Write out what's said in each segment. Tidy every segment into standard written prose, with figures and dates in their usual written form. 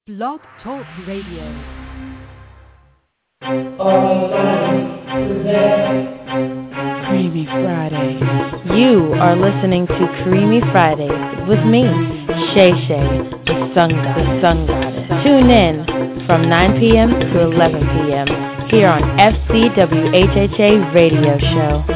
Blog Talk Radio. Creamy Friday. You are listening to Creamy Fridays with me, Shay Shay, the Sun Goddess. Tune in from 9 p.m. to 11 p.m. here on FCWHHA Radio Show.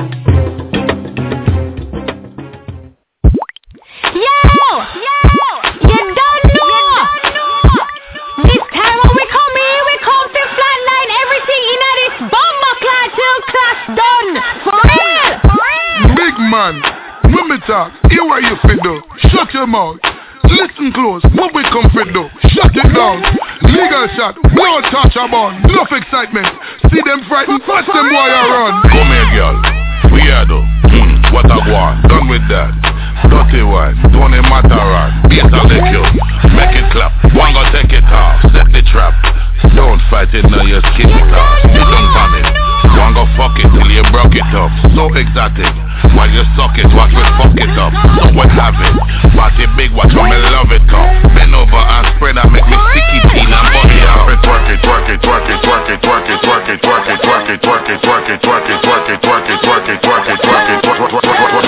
Hear what you fit do. Shut your mouth. Listen close. What we come fit do. Shut it down. Legal shot. No touch about. Enough excitement. See them frightened. Watch them boy run. Come here, girl. Weirdo. What a one. Done with that. Dirty wine. Don't it matter on. Beat all the kill. Make it clap. One go take it off. Set the trap. Don't fight it now. You skin it off. You don't panic. One go fuck it till you broke it up. So exotic. While you suck it, watch me fuck it up. So what have it? Party big, watch me love it come. Bend over and spread and make me sticky teen and body up. Twerk it, twerk it, twerk it, twerk it, twerk it, twerk it, twerk it, twerk it, twerk it, twerk it, twerk it, twerk it, twerk it, twerk it, twerk it, twerk it, twerk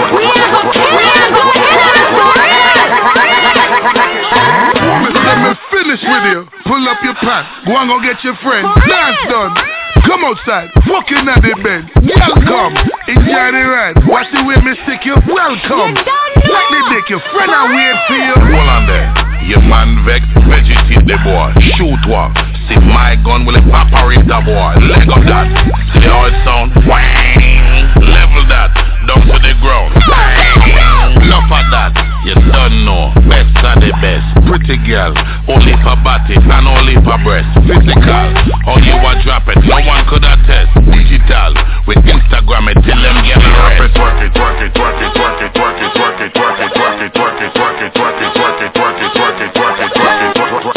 it. Finish with you. Pull up your pants. Go and go get your friend. Dance done. Come outside, fucking at the bed. Welcome, enjoy the ride. Watch the way me stick you. Welcome, like the dick, your friend I wait for you. Hold on there, your man vex, vegetate the boy. Shoot one, see my gun will evaporate the boy. Leg of that, see how it sound. Wang, level that, down to the ground. Enough of that, you don't know. Best are the best. Pretty girl, only for body and only for breast. Physical, how you a drop it, no one could attest. Digital, with Instagram it till them get arrested. Twerk it, twerk it, twerk it, twerk it, twerk it, twerk it, twerk it, twerk it, twerk it, twerk it, twerk it, twerk it, twerk it, twerk it, twerk it, twerk it,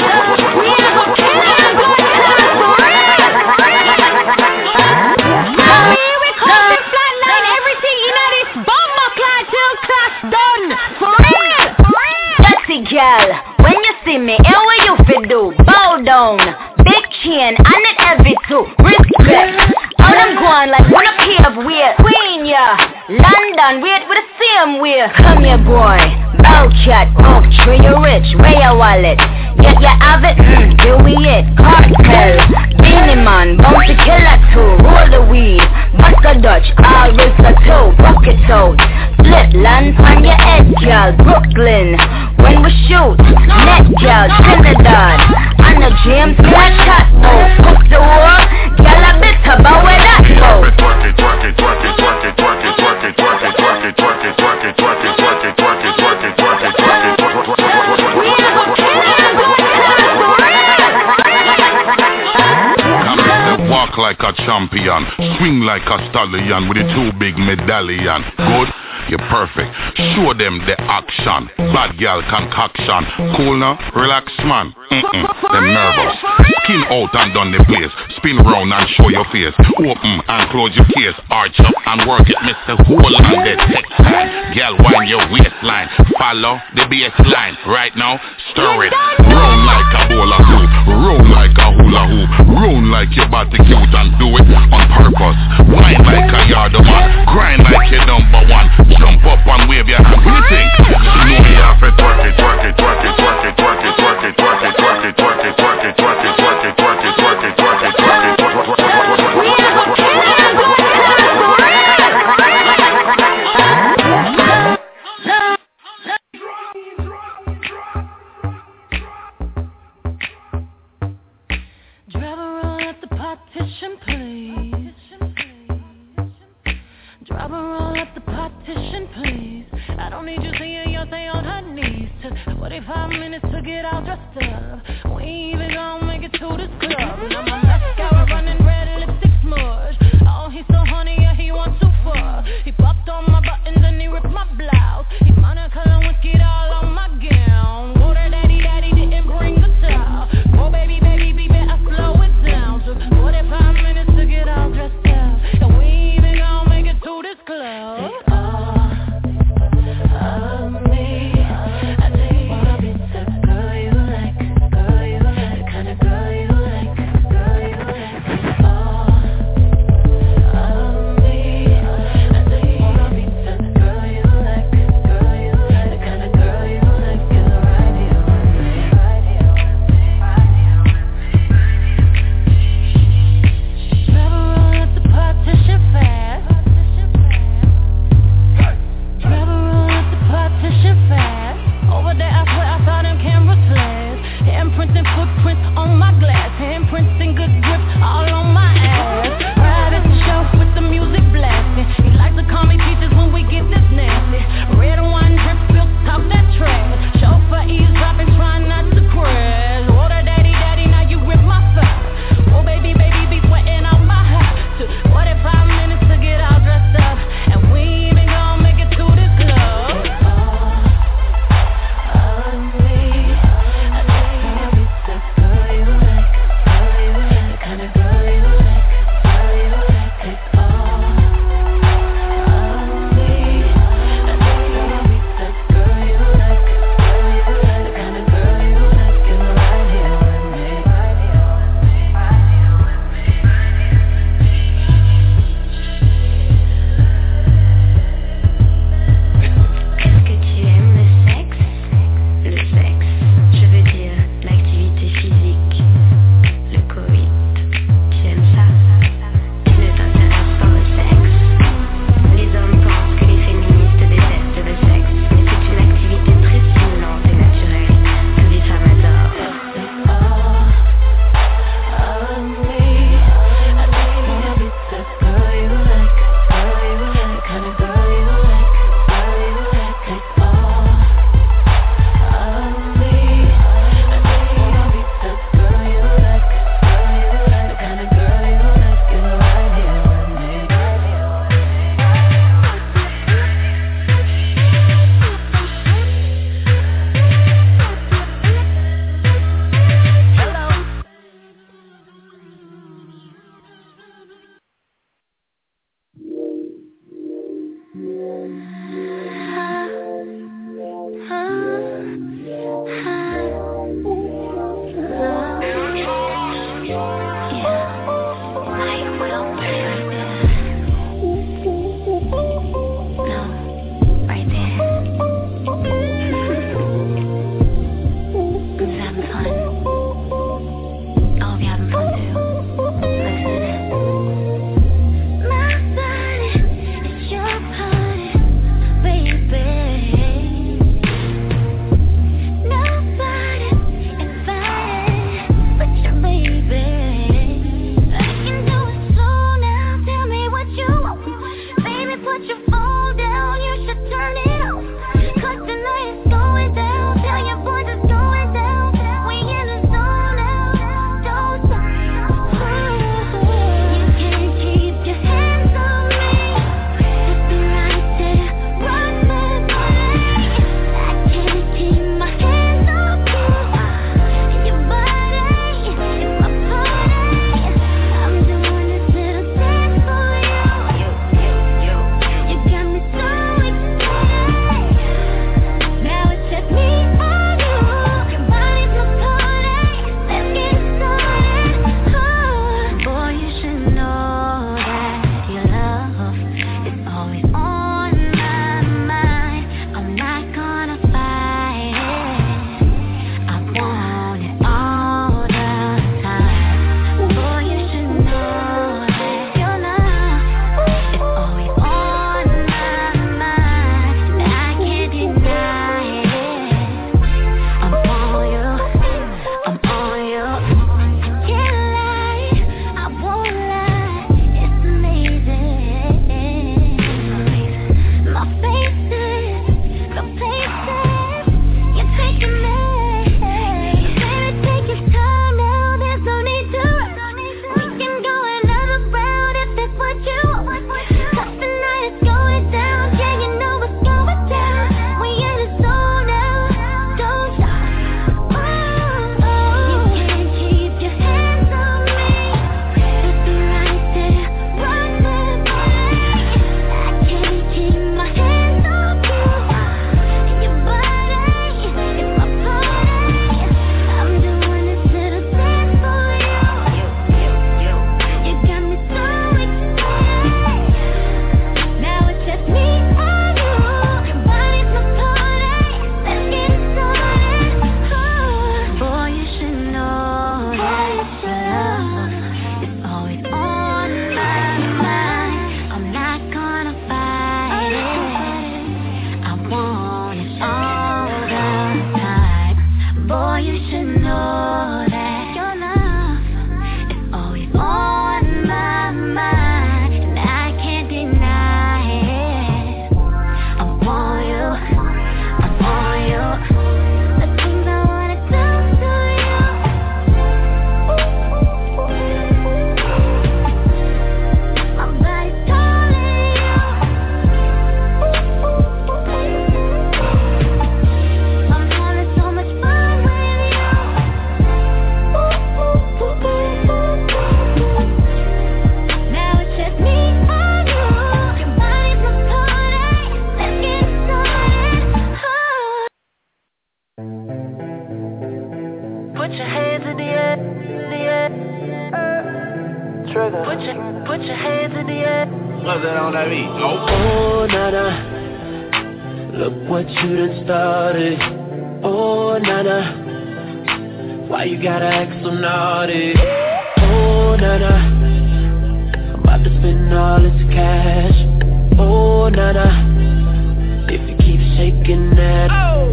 girl, when you see me, and what you fi do? Bow down, big chain, and it heavy too. Respect, all I'm going like one of cave wear. Queen, yeah, London, wait for the same way. Come here, boy, bow cat, oh, tree you rich, where your wallet? Yeah, you have it, here we it. Cocktail, Beanie Man, bounty killer too. Roll the weed, bust a Dutch, all race a toe, bucket out. Split land on your head, girl, Brooklyn. When we shoot, net girl, Trinidad. And the James Black Cat, oh, fuck the war. Girl, a bit about where that goes. Twerk it, twerk it, twerk it, twerk it, twerk it, twerk it, twerk it, twerk it, twerk it, twerk it, twerk it, twerk it, twerk it, twerk it, twerk it, twerk it, walk like a champion, swing like a stallion with a two big medallion. Good? You're perfect. Show them the action. Bad girl concoction. Cool now? Relax, man. Them nervous. Skin out and down the place. Spin round and show your face. Open and close your case. Arch up and work it, Mr. Hold on the text line. Girl, wind your waistline. Follow the baseline. Right now, stir it. Round like a bowl of soup. Round like a hula hoop. Round like your body cute and do it on purpose. Wine like a yard of man. Grind like your number one. Jump up and wave your hand. What do you think? You know me have it. Twerk it, twerk it, twerk it, twerk it, twerk it, twerk it, twerk it, twerk it, twerk it, twerk it, twerk it, twerk it, twerk it, twerk it, twerk it, twerk it, Driver roll up the partition, please. Driver roll up the partition, please. I don't need you seeing your thing on her knees. Took 45 minutes to get all dressed up. We ain't even gonna make it to this club. And I'm a mascara running red lipstick smudge. Oh, he's so honey, yeah, he wants to fuck. He popped on my buttons and he ripped my blouse. He monocolor whiskey all on my gown. Go to daddy, daddy didn't bring the towel. Oh, baby, baby, baby, I slow it down. Took 45 minutes to get all dressed up. And we ain't even gonna make it to this club. Of me, I take my bits of girl, you like. Put your hands in the air, Trigger. Put your hands in the air. What's that on that beat? Oh, nana, look what you done started. Oh, nana, why you gotta act so naughty? Oh, nana, I'm about to spend all this cash. Oh, nana, if you keep shaking that. Oh,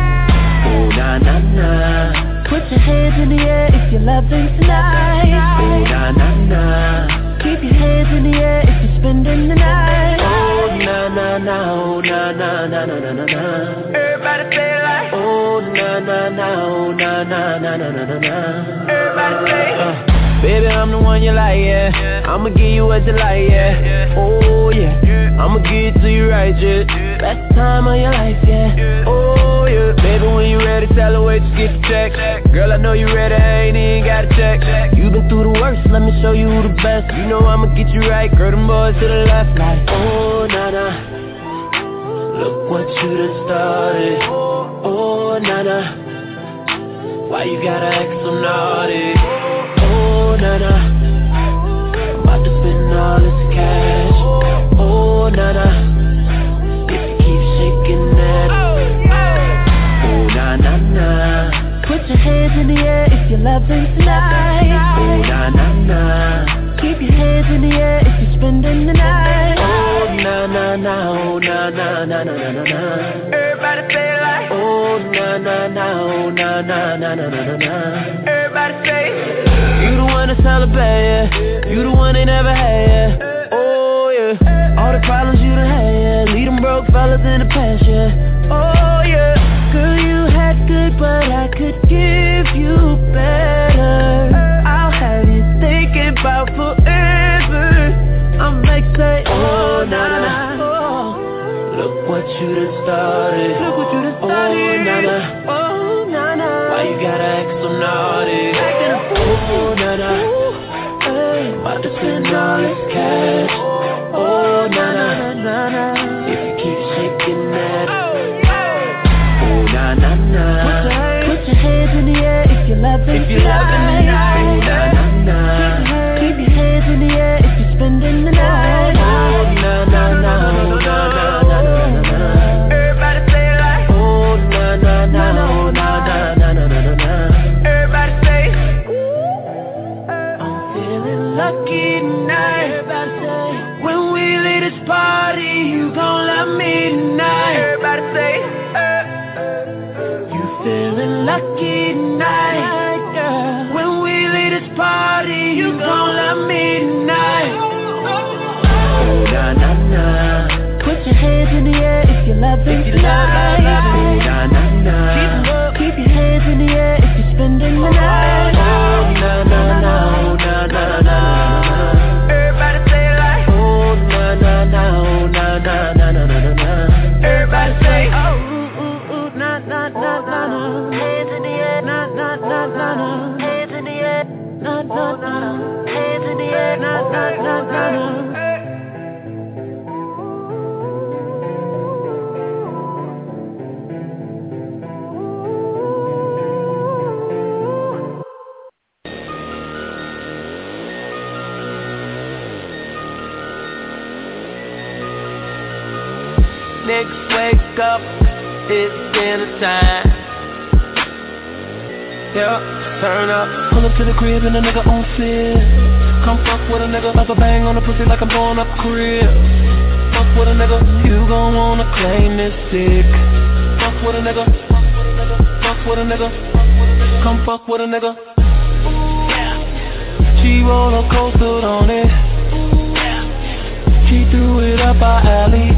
na na na. Put your hands in the air if you're loving tonight. Oh, na na na. Keep your hands in the air if you're spending the night. Oh, na na na. Oh, na na na na na na na. Everybody say it like. Oh, na na na. Oh, na na na na na na na. Everybody say baby, I'm the one you like, yeah. I'ma give you what you like, yeah. Oh, yeah. I'ma give it to you right, yeah. Best time of your life, yeah. Oh, yeah. Baby, when you ready, tell her wait to get the check. Girl, I know you ready, I ain't even gotta check. You been through the worst, let me show you who the best. You know I'ma get you right, girl, them boys to the left, like. Oh, nana, look what you done started. Oh, nana, why you gotta act so naughty? Oh, nana, I'm about to spend all this cash. Oh, nana, if you keep shaking that. Oh, na na na. Put your hands in the air if you're loving tonight. Oh, na na na. Keep your hands in the air if you're spending the night. Oh, na na na. Oh, na na na na na na na. Everybody say it like. Oh, na na na. Oh, na na na na na na na. Everybody say you the one to celebrate, yeah. You the one they never had, yeah. Oh, yeah. All the problems you done had, yeah. Leave them broke fellas in the past, yeah. Oh, yeah. Girl, you had good, but I could give you better. I'll have you thinking about forever. I'm like, say, oh, nana. Oh, look what you done started. Look what you done started. Oh, nana. Oh, nana. Why you gotta act so naughty? Oh, nana, about to spend all this cash. Oh, nana, if you keep shaking that. Oh, na na na. Put your hands in the air if you're loving tonight. Oh, na na na. Keep your hands in the air if you're spending the night. Oh, na na na. Oh, na na na na na. Everybody say it like. Oh, na na na. Oh, na na na na na na. Everybody say. Lucky night, when we leave this party, you gon' love me tonight. Everybody say, you feeling lucky tonight, girl. When we leave this party, you gon' love me tonight. Oh, na na na. Put your hands in the air if you're loving tonight. Oh, na na na. Keep your hands in the air if you're spending the night. Oh, na na na. Oh, na na na. Everybody say it like. Oh, na na na. Oh, na na na na na na. Everybody say, oh, ooh, ooh, ooh, na na na na na. Hands in the air, na na na na na. Hands in the air, na na na. Hands in the air, na na na na na. Niggas wake up, it's dinner time. Yeah, turn up. Pull up to the crib and a nigga on fit. Come fuck with a nigga, like a bang on the pussy like I'm blowing up crib. Fuck with a nigga, you gon' wanna claim this dick. Fuck with a nigga, fuck with a nigga. Come fuck with a nigga. She roller coastered on it. She threw it up our alley.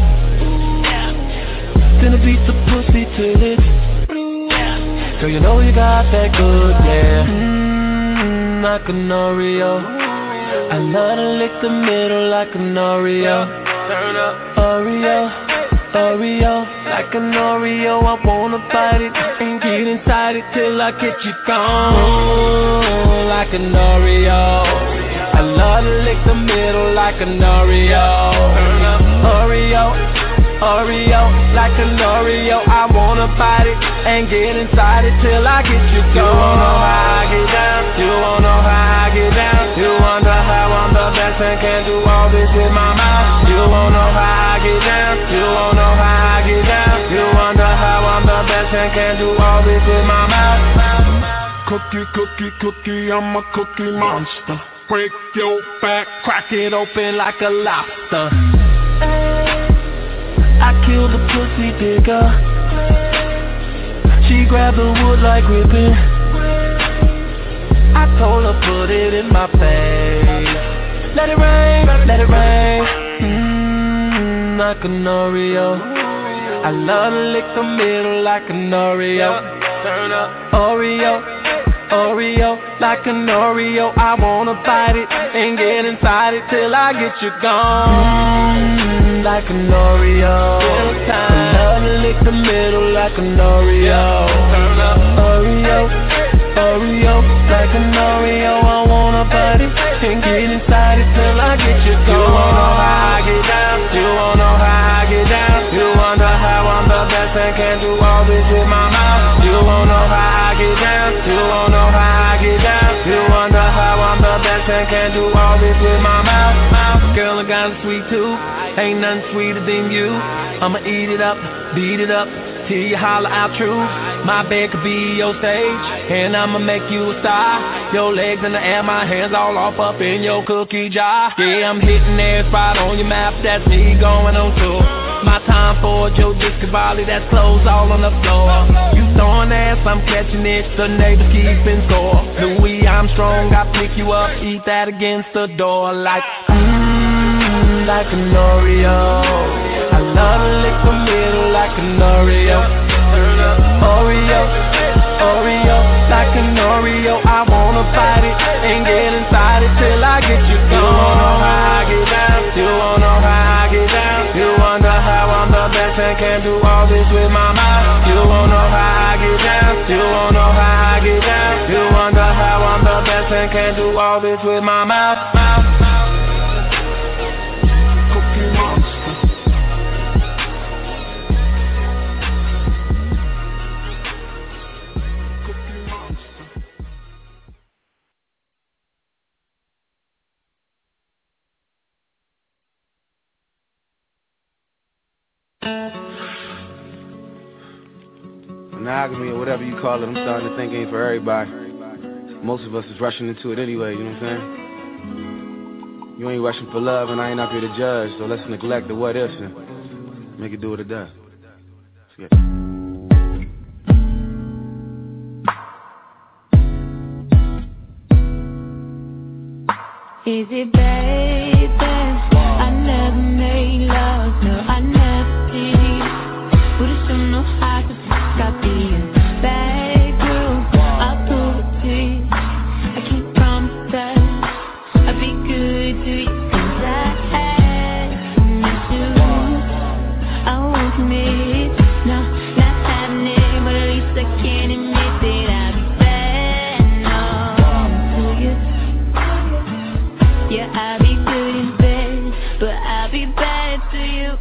Then it beat the pussy till it. Girl, you know you got that good, yeah. Like an Oreo. I love to lick the middle like an Oreo. Turn up, Oreo, Oreo. Like an Oreo, I wanna bite it and get inside it till I get you gone. Like an Oreo. I love to lick the middle like an Oreo. Turn up, Oreo. Oreo, like an Oreo, I wanna bite it and get inside it till I get you gone. You wanna know how I get down, you wanna know how I get down. You wonder how I'm the best and can do all this with my mouth. You wanna know how I get down, you wanna know how I get down. You wonder how I'm the best and can do all this with my mouth. Cookie, cookie, cookie, I'm a cookie monster. Break your back, crack it open like a lobster. I killed the pussy digger. She grabbed the wood like ribbon. I told her put it in my face. Let it rain, let it rain. Like an Oreo. I love to lick the middle like an Oreo. Turn up, Oreo, Oreo, like an Oreo. I wanna bite it and get inside it till I get you gone. Like an Oreo. I love to lick the middle like an Oreo. Turn up, Oreo, Oreo, like an Oreo. I wanna bite it and get inside it till I get you gone. You wanna know how I get down? You wanna know how I get down? You wonder how I'm the best and can do all this with my mouth. You wanna know how I get down? You wanna know how I get down? You wonder how I'm the best and can do all this with my mouth. Girl, I got a sweet tooth, ain't nothing sweeter than you. I'ma eat it up, beat it up, till you holler out true. My bed could be your stage, and I'ma make you a star. Your legs in the air, my hands all off up in your cookie jar. Yeah, I'm hitting every spot on your map, that's me going on tour. My time for Joe Discavali, that's clothes all on the floor. You throwing ass, I'm catching it, the neighbors keeping score. Louis Armstrong, I pick you up, eat that against the door like like an Oreo. I love to lick the middle like an Oreo. Oreo, Oreo, like an Oreo. I wanna bite it and get inside it till I get you gone. You wanna know how I get down? You wanna know how I get down? You wonder how I'm the best and can do all this with my mouth. You wanna know how I get down? You wanna know how I get down? You wonder how I'm the best and can do all this with my mouth. Monogamy or whatever you call it, I'm starting to think ain't for everybody. Most of us is rushing into it anyway, you know what I'm saying? You ain't rushing for love and I ain't up here to judge, so let's neglect the what ifs and make it do what it does. Let's get it. Easy, baby, I never made love, no, I never did. Would've shown no how to stop being back through. I'll pull the teeth, I can't promise that I'll be good to you, 'cause I miss you. I won't commit, no, not happening, but at least I can admit that I'll be bad, no, to you. Yeah, I'll be good in bed, but I'll be bad to you.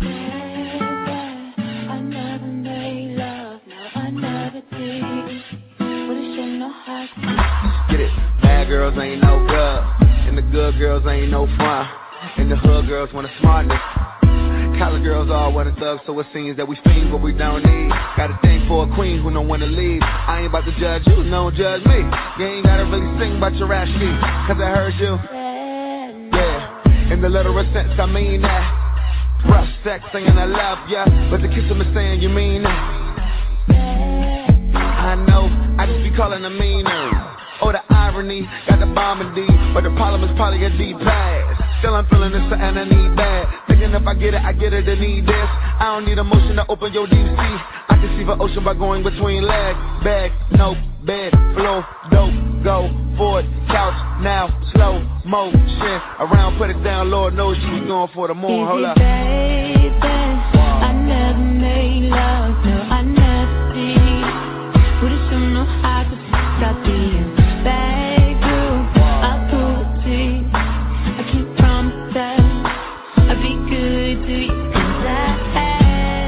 I never made love, no, I never did. Would've shown no heart. Get it, bad girls ain't no good, and the good girls ain't no fun, and the hood girls want a smartness. College girls all want a thug, so it seems that we fiend what we don't need. Got a thing for a queen who don't wanna leave. I ain't about to judge you, don't judge me. You ain't gotta really sing about your ass sheet, 'cause I heard you. In the literal sense, I mean that. Rough sex, saying I love ya, but the kiss him is saying you mean that. I know, I just be calling a meaner. Oh, the irony, got the bomb in D, but the problem is probably a deep pass. Still I'm feeling this and I need that. Thinking if I get it, I need this. I don't need emotion to open your deep sea. I can see the ocean by going between legs. Bag, no, bed, flow, dope, go, forward, couch, now, slow motion. Around, put it down, Lord knows you was going for the moon, hold up. Baby, I never made love, no, I never did. Would've shown no how to stop being back through. I'll pull the teeth, I can't promise that I'll be good to you, 'cause I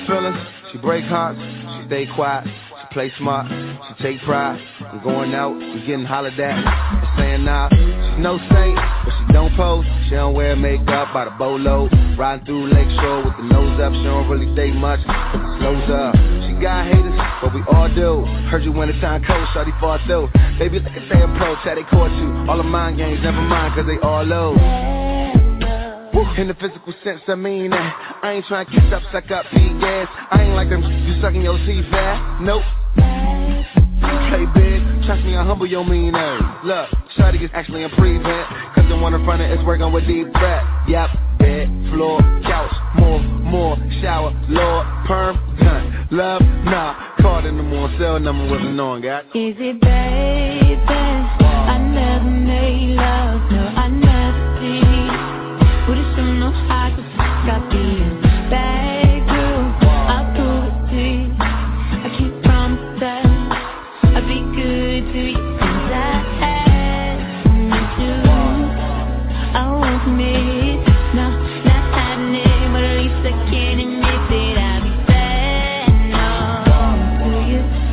feelings, she break hearts, she stay quiet, she play smart, she take pride in going out and getting hollered at and saying nah. She's no saint, but she don't pose, she don't wear makeup by the boatload, riding through Lakeshore with the nose up, she don't really say much, but the slows up. She got haters, but we all do. Heard you when the time cold, shawty fall through. Baby, look at they approach, how they court you. All the mind games, never mind, cause they all low. In the physical sense, I mean that. I ain't trying to kiss up, suck up, pee gas. I ain't like them, you sucking your teeth fast. Nope. Play big, trust me, I humble your mean ass. Look, shawty is actually a prevent, cause the one in front of it's working with deep breath. Yep, bed, floor, couch, more, shower, Lord, perm, gun, love, nah. Called in the morning, cell number wasn't on, got. Is it baby? I never made love, no, I never did. But it's still no high, cause I got being bad girl. I'll do it to you. I can't promise that I'll be good to you. Cause I had to. I won't commit, no, not happening. But at least I can admit that I'll be bad, no, to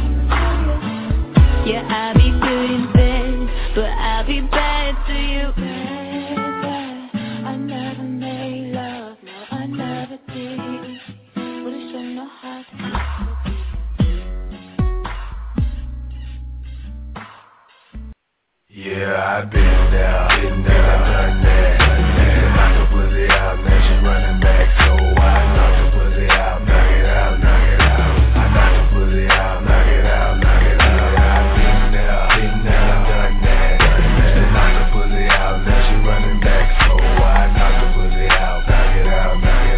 you. Yeah, I'll be good in bed, but I'll be bad to you. I never made love, no, I never did. But it's still no hard to. Yeah, I've been there, done that. Knock the pussy out, now she running back, so I knock the pussy out, knock it out. I knock the pussy out, knock it out. I've been there, done that. Knock the pussy out, now she running back, so I knock the pussy out, knock it out.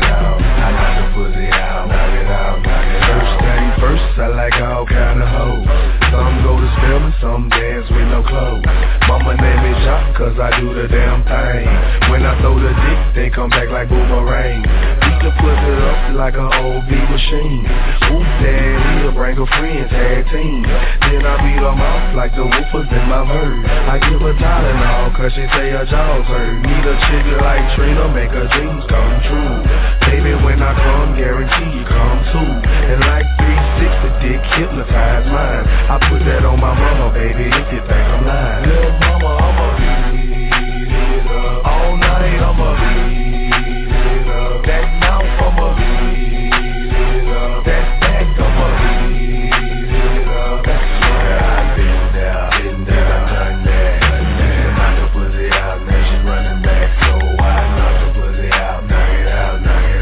I knock the pussy out, knock it out. First thing first, I like all kind of hoes. Some go to Spelman, some dance with no clothes. Mama name is Jacques, cause I do the damn thing. When I throw the dick, they come back like boomerang. Beat the pussy up like an old beat machine. Whoop daddy, bring a friend, tag team. Then I beat them off like the woofers in my verse. I give her Tylenol, cause she say her jaws hurt. Need a chick like Trina, make her dreams come true. Baby, when I come, guarantee you come too. And like 360, dick hypnotize mine. I put that on my mama, baby, if you think I'm lying. Little mama, I'ma beat it up. All night, I'ma beat it up. That mouth, I'ma beat it up. That back, I'ma beat it up. I've been there, done that. Knock the pussy out, now she running back, so I knock the pussy out, knock it out.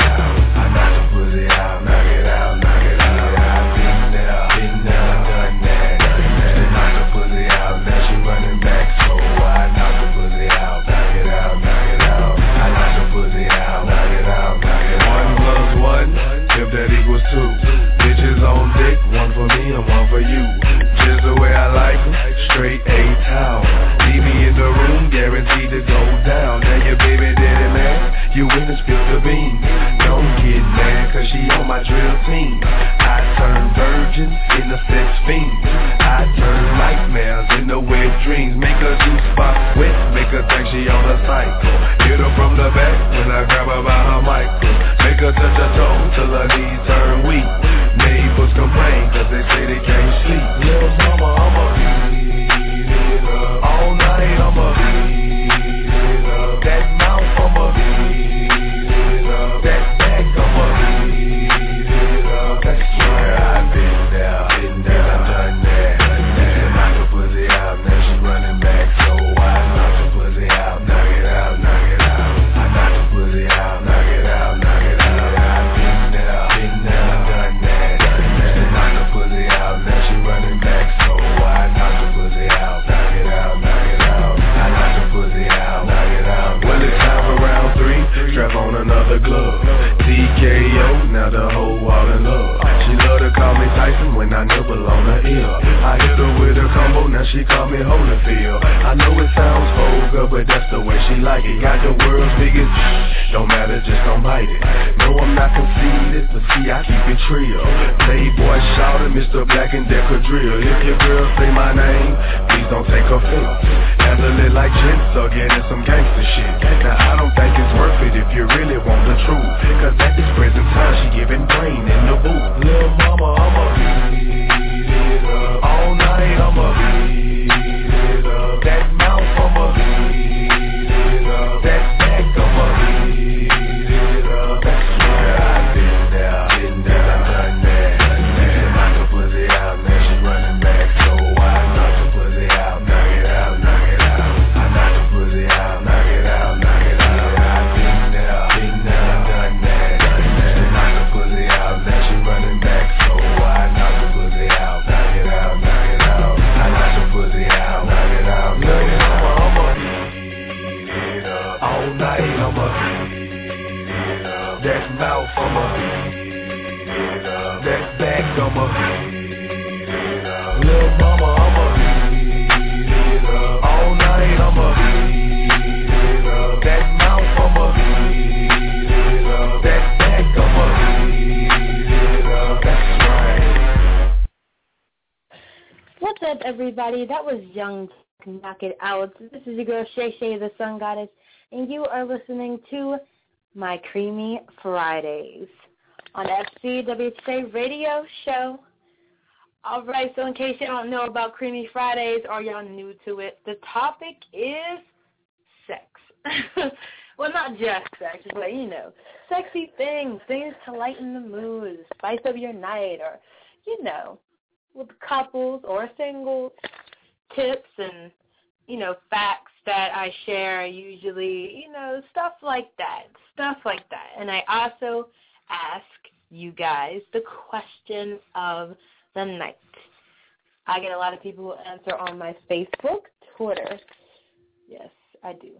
I knock the pussy out, knock it out. I've been there, done that. Knock the pussy out, now she running back, so I knock the pussy out, knock it out. I knock the pussy out, knock it out. 1 + 1, if that equals 2. Bitches on deck, one for me and one for you. Just the way I like them, straight A-town. Leave me in the room, guaranteed to go down. Now your baby daddy man, you witness spill the beans. Don't get mad, cause she on my drill team. I turn virgins into sex fiends. I turn nightmares into wet dreams. Make her juice spot wet, make her think she on a cycle. Hit her from the back when I grab her by her michael. Make her touch her toe till her knees turn weak. Neighbors complain cause they say they can't sleep. Little mama, I'ma beat it up. All night, I'ma beat it up. That mouth, I'ma beat it up. That back, I'ma beat it up. I swear I've been there, done that. Knock the pussy out, now she running back, so I knock the pussy out, knock it out. I knock the pussy out, knock it out. I've been there, done that. Knock the pussy out, now she running back, so I knock the pussy out, knock it out. I knock the pussy out, knock it out. When it's time for round 3, strap on another glove. TKO, now the whole wall in love. She love to call me Tyson when I nibble on her ear. I hit her with a combo, now she call me Holyfield. I know it sounds vulgar, but that's the way she like it. Got the world's biggest, don't matter, just don't bite it. No, I'm not conceited, but see, I keep it trio. Playboy shouting, Mr. Black and Decker drill. If your girl say my name, please don't take offense. handle it like gin sucking and some gangster shit. Now I don't think it's worth it if you really want the truth, cause at this present time she giving brain in the booth. Lil' mama, I'ma beat it up all night, I'ma beat it up. That mouth, I'ma beat it up. That back, I'ma beat it up. That's right, I've been there, done that. Knock the pussy out, now she running back, so I knock the pussy out, knock it out, knock it out. I knock the pussy out, knock it out, knock it out. I've been there, done that. Knock the pussy out, now she running back, so I knock the pussy out, knock it out, knock it out. I knock the pussy out, knock it out, knock it out. I'ma beat it up all night, I'ma beat it up. That mouth, I'ma beat it up. That back, I'ma beat it up. Lil' mama, I'ma beat it up all night, I'ma beat it up. That mouth, I'ma beat it up. That back, I'ma beat it up. That's right. What's up, everybody? That was Young Knock It Out. This is your girl Shay Shay, the Sun Goddess, and you are listening to my Creamy Fridays on FCWHA Radio Show. All right, so in case you don't know about Creamy Fridays or y'all new to it, the topic is sex. Well, not just sex, but, you know, sexy things to lighten the mood, spice up your night, or, you know, with couples or singles, tips and, you know, facts that I share usually, you know, stuff like that. And I also ask you guys the question of the night. I get a lot of people who answer on my Facebook, Twitter. Yes, I do.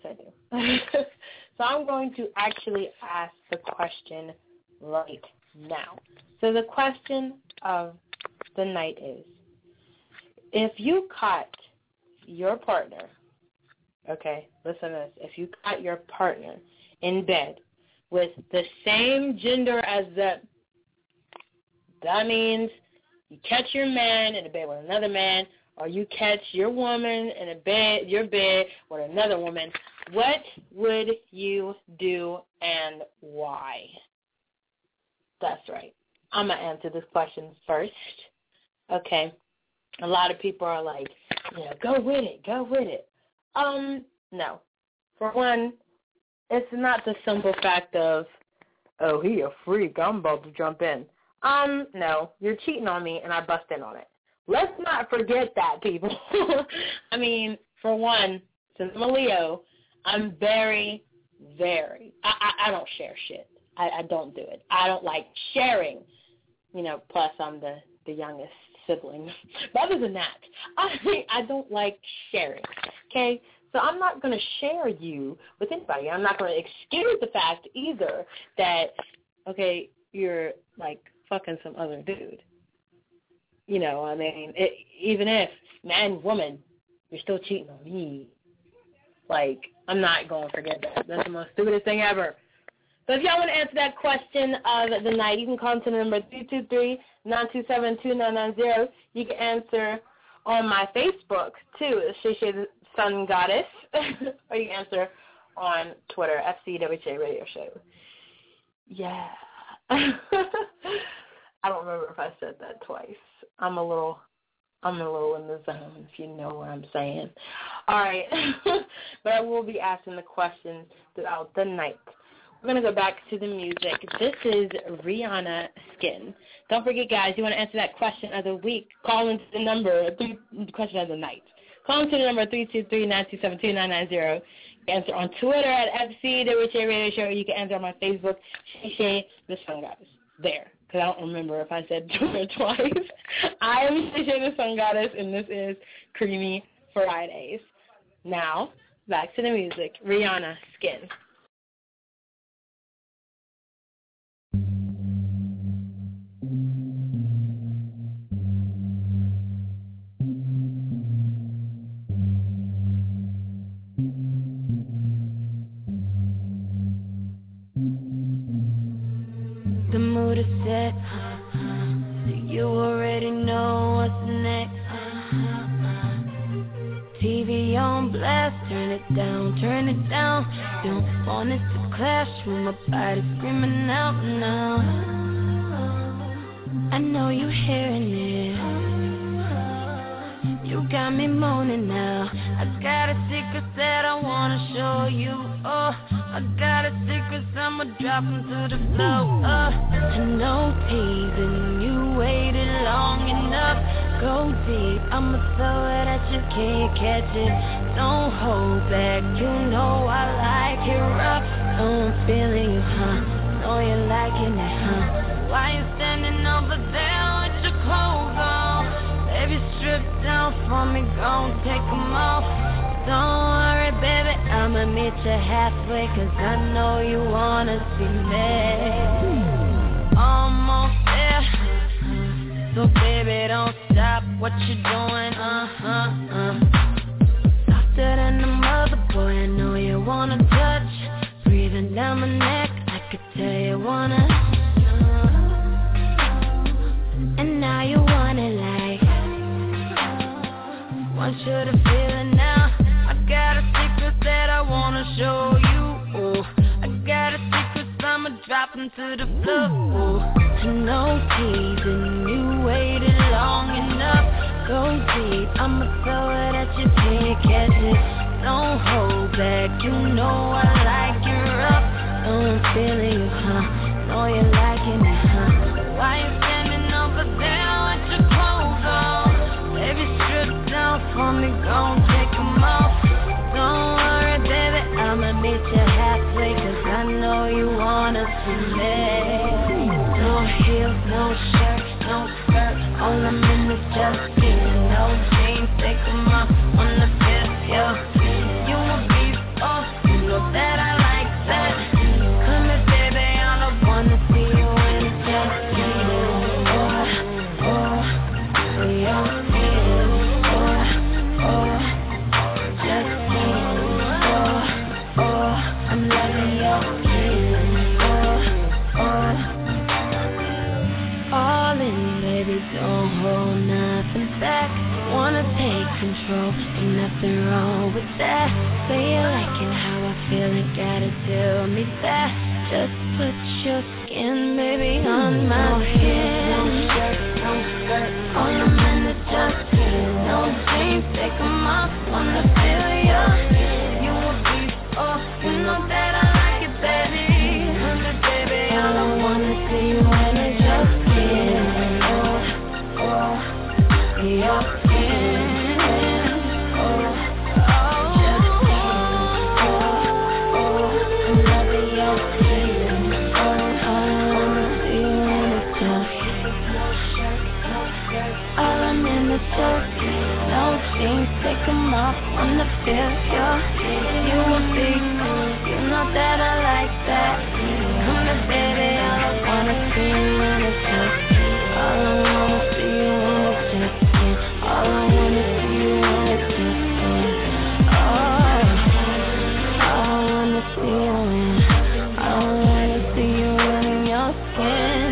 So I'm going to actually ask the question right now. So the question of the night is, if you caught your partner, okay, listen to this, if you caught your partner in bed with the same gender as them, that means you catch your man in a bed with another man, or you catch your woman in your bed with another woman, what would you do and why? That's right. I'm going to answer this question first. Okay. A lot of people are like, yeah, go with it. No. For one, it's not the simple fact of, oh, he a freak, I'm about to jump in. No, you're cheating on me and I bust in on it. Let's not forget that, people. I mean, for one, since I'm a Leo, I'm very, I don't share shit. I don't do it. I don't like sharing. You know, plus I'm the youngest sibling. But other than that, I don't like sharing, okay? So I'm not going to share you with anybody. I'm not going to excuse the fact either that, okay, you're, like, fucking some other dude. You know, I mean, even if man, woman, you're still cheating on me. Like, I'm not going to forget that. That's the most stupidest thing ever. So if y'all want to answer that question of the night, you can call to the number 323-927-2990. You can answer on my Facebook, too, Shay Shay the Sun Goddess, or you can answer on Twitter, FCWHA Radio Show. Yeah. I don't remember if I said that twice. I'm a little in the zone, if you know what I'm saying. All right. But I will be asking the questions throughout the night. We're going to go back to the music. This is Rihanna Skin. Don't forget, guys, you want to answer that question of the week, call into the number, question of the night. Call into the number 323-927-2990. Answer on Twitter at FCWHA Radio Show. You can answer on my Facebook, Shay Shay the Sun Goddess. There. Because I don't remember if I said Twitter twice. I am Shay Shay the Sun Goddess, and this is Creamy Fridays. Now, back to the music. Rihanna, Skin. The mood is set. You already know what's next. TV on blast, turn it down, turn it down. Don't want it to clash with my body screaming out now. I know you hearing it. You got me moaning now. I got a secret that I wanna show you. Oh, I got a secret, I'ma drop into the flow. I know teasing, you waited long enough. Go deep, I'ma throw it at you, can't catch it. Don't hold back, you know I like it rough. Oh, I'm feeling you, huh? Know you're liking it, huh? Why you standing over there with your clothes on? Baby, strip down for me, gon' take them off. Don't worry, baby, I'ma meet you halfway, cause I know you wanna see me. Almost there, so baby, don't stop what you doing, Softer than the mother, boy, I know you wanna touch. Breathing down my neck, I could tell you wanna. And now you want it like, want you to feel it now. I got a secret that I wanna show you. Oh, I got a secret, I'ma drop into the floor. Oh, no teasing, you waited long enough. Go deep, I'ma throw it at you, can't catch it. Don't hold back, you know I like it rough. Oh, I'm feeling you, huh? Know you're liking it, huh? Why you standing over there with your clothes on? Baby, strip down for me, gon' take them off. Don't worry, baby, I'ma meet you halfway, cause I know you wanna see me. No heels, no shirt, no skirt, all I'm in is just skin. No jeans, take them off on the fifth, yeah. You a beast, oh, you know that I like that. Come here, baby, I don't wanna see you in a jet ski. Oh, yeah. Don't hold nothing back. Wanna take control, ain't nothing wrong with that. Say you liking how I feel, ain't gotta tell me that. Just put your skin, baby, on my skin. No shirt, no skirt, all your men is just skin. No jeans, take them off, wanna feel ya. You a beast, oh, you know that I like it, baby. Honey, baby, all I wanna see you in is your skin. Your skin, just I'm loving your skin, I wanna see you in the dark. All I'm in the dark, no jeans, take them off, wanna feel you a big, you know that I like that. Come here, baby, all I wanna see you in the dark. All I wanna see you in the dark. All I wanna see you in the dark. All I wanna see you in. All I wanna see you in your skin.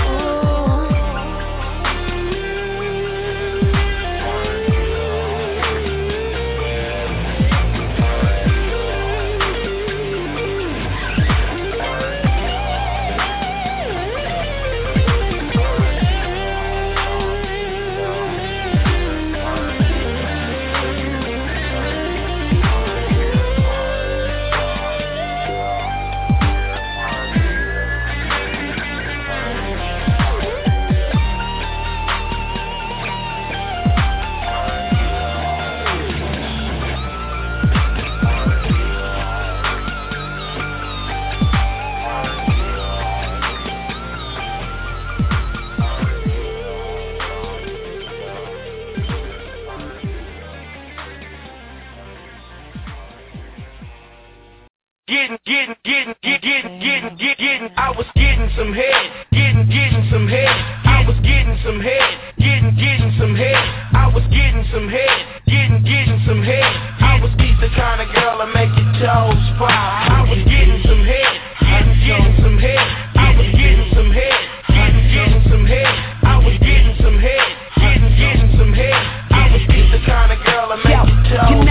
I was getting some head, getting some head. I was getting some head, getting some head. I was getting some head, getting some head. I was the kind of girl that make your toes pop. I was getting some head, getting some head. I was getting some head, getting some head. I was getting some head, getting some head. I was the kind of girl that make your toes pop.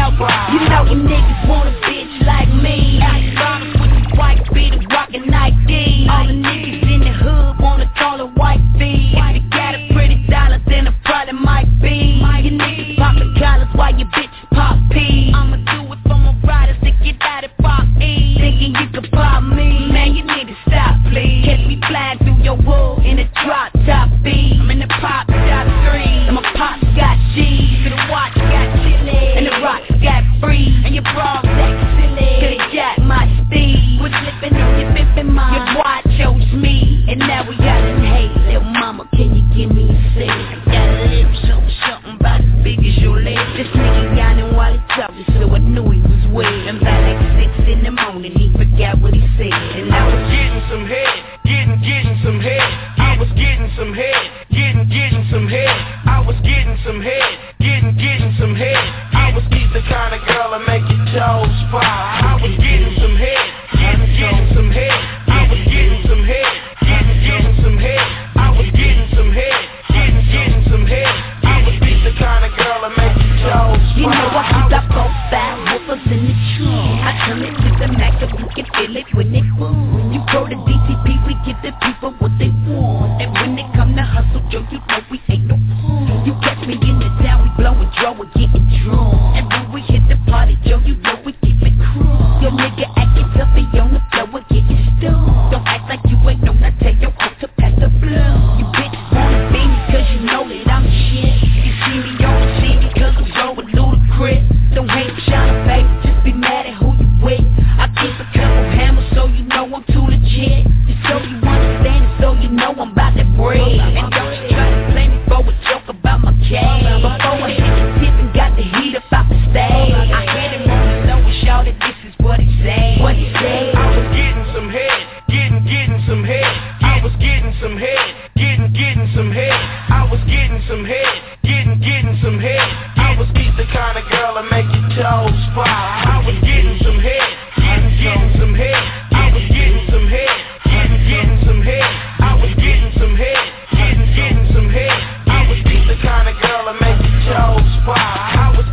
your bitch pop P. I'ma do it for my riders to get out of pop E. Thinking you could pop me, man, you need to stop, please. Catch me flying through your wood in a drop top B. I'm in the pop top 3, and my pops got G's, and the watch got chili, and the rocks got free, and your bras act silly, could've jacked my speed. Was slipping on your pimpin' mom, your boy chose me, and now we got an hey, little mama, can you give me a C? I got a little something about as big as your leg. This nigga yawning while he talking, so I knew he was weird. And by like 6 in the morning, he forgot what he said. And I was getting some head, getting some head. I was getting some head, getting some head. I was getting some head, getting some head. I was the kind of girl that make your toes pop. I was getting some head, getting some head. I was getting some head, getting some head. I was getting some head, getting some head. I was the kind of girl that make your toes pop. You know I keep that 4-5 whoopers in the trunk. I turn it to the max so you can feel it when it boom. You go to DTP, we give the people what they want. And when it come to hustle, Joe, you know we ain't no fool. You catch me in the town, we blowin' draw, we getting drunk. And when we hit the party, Joe, you know we keep it crunk. Your nigga acting tough, he on the floor, we getting stoned. Don't act like you ain't known, I tell your ass to pass the flow. You bitches wanna be me cause you know that I'm shit. You see me on the scene because I'm going ludicrous. Don't hate, shine, baby, just be mad at who you with. I keep a couple hammers so you know I'm too legit. Just so you understand it, so you know I'm about that bread. And don't you try to play me for a joke about my cash. Before I hit the tip and got the heat up out the stage, I had him on the low and shouted, this is what he said. What he said. I was getting some head, getting some head. I was getting some head, getting some head. I was getting some head, getting some head. I was the kind of girl that make your toes pop. I was getting some head, getting some head. I was getting some head, getting some head. I was getting some head, getting some head. I was the kind of girl that make your toes pop. I was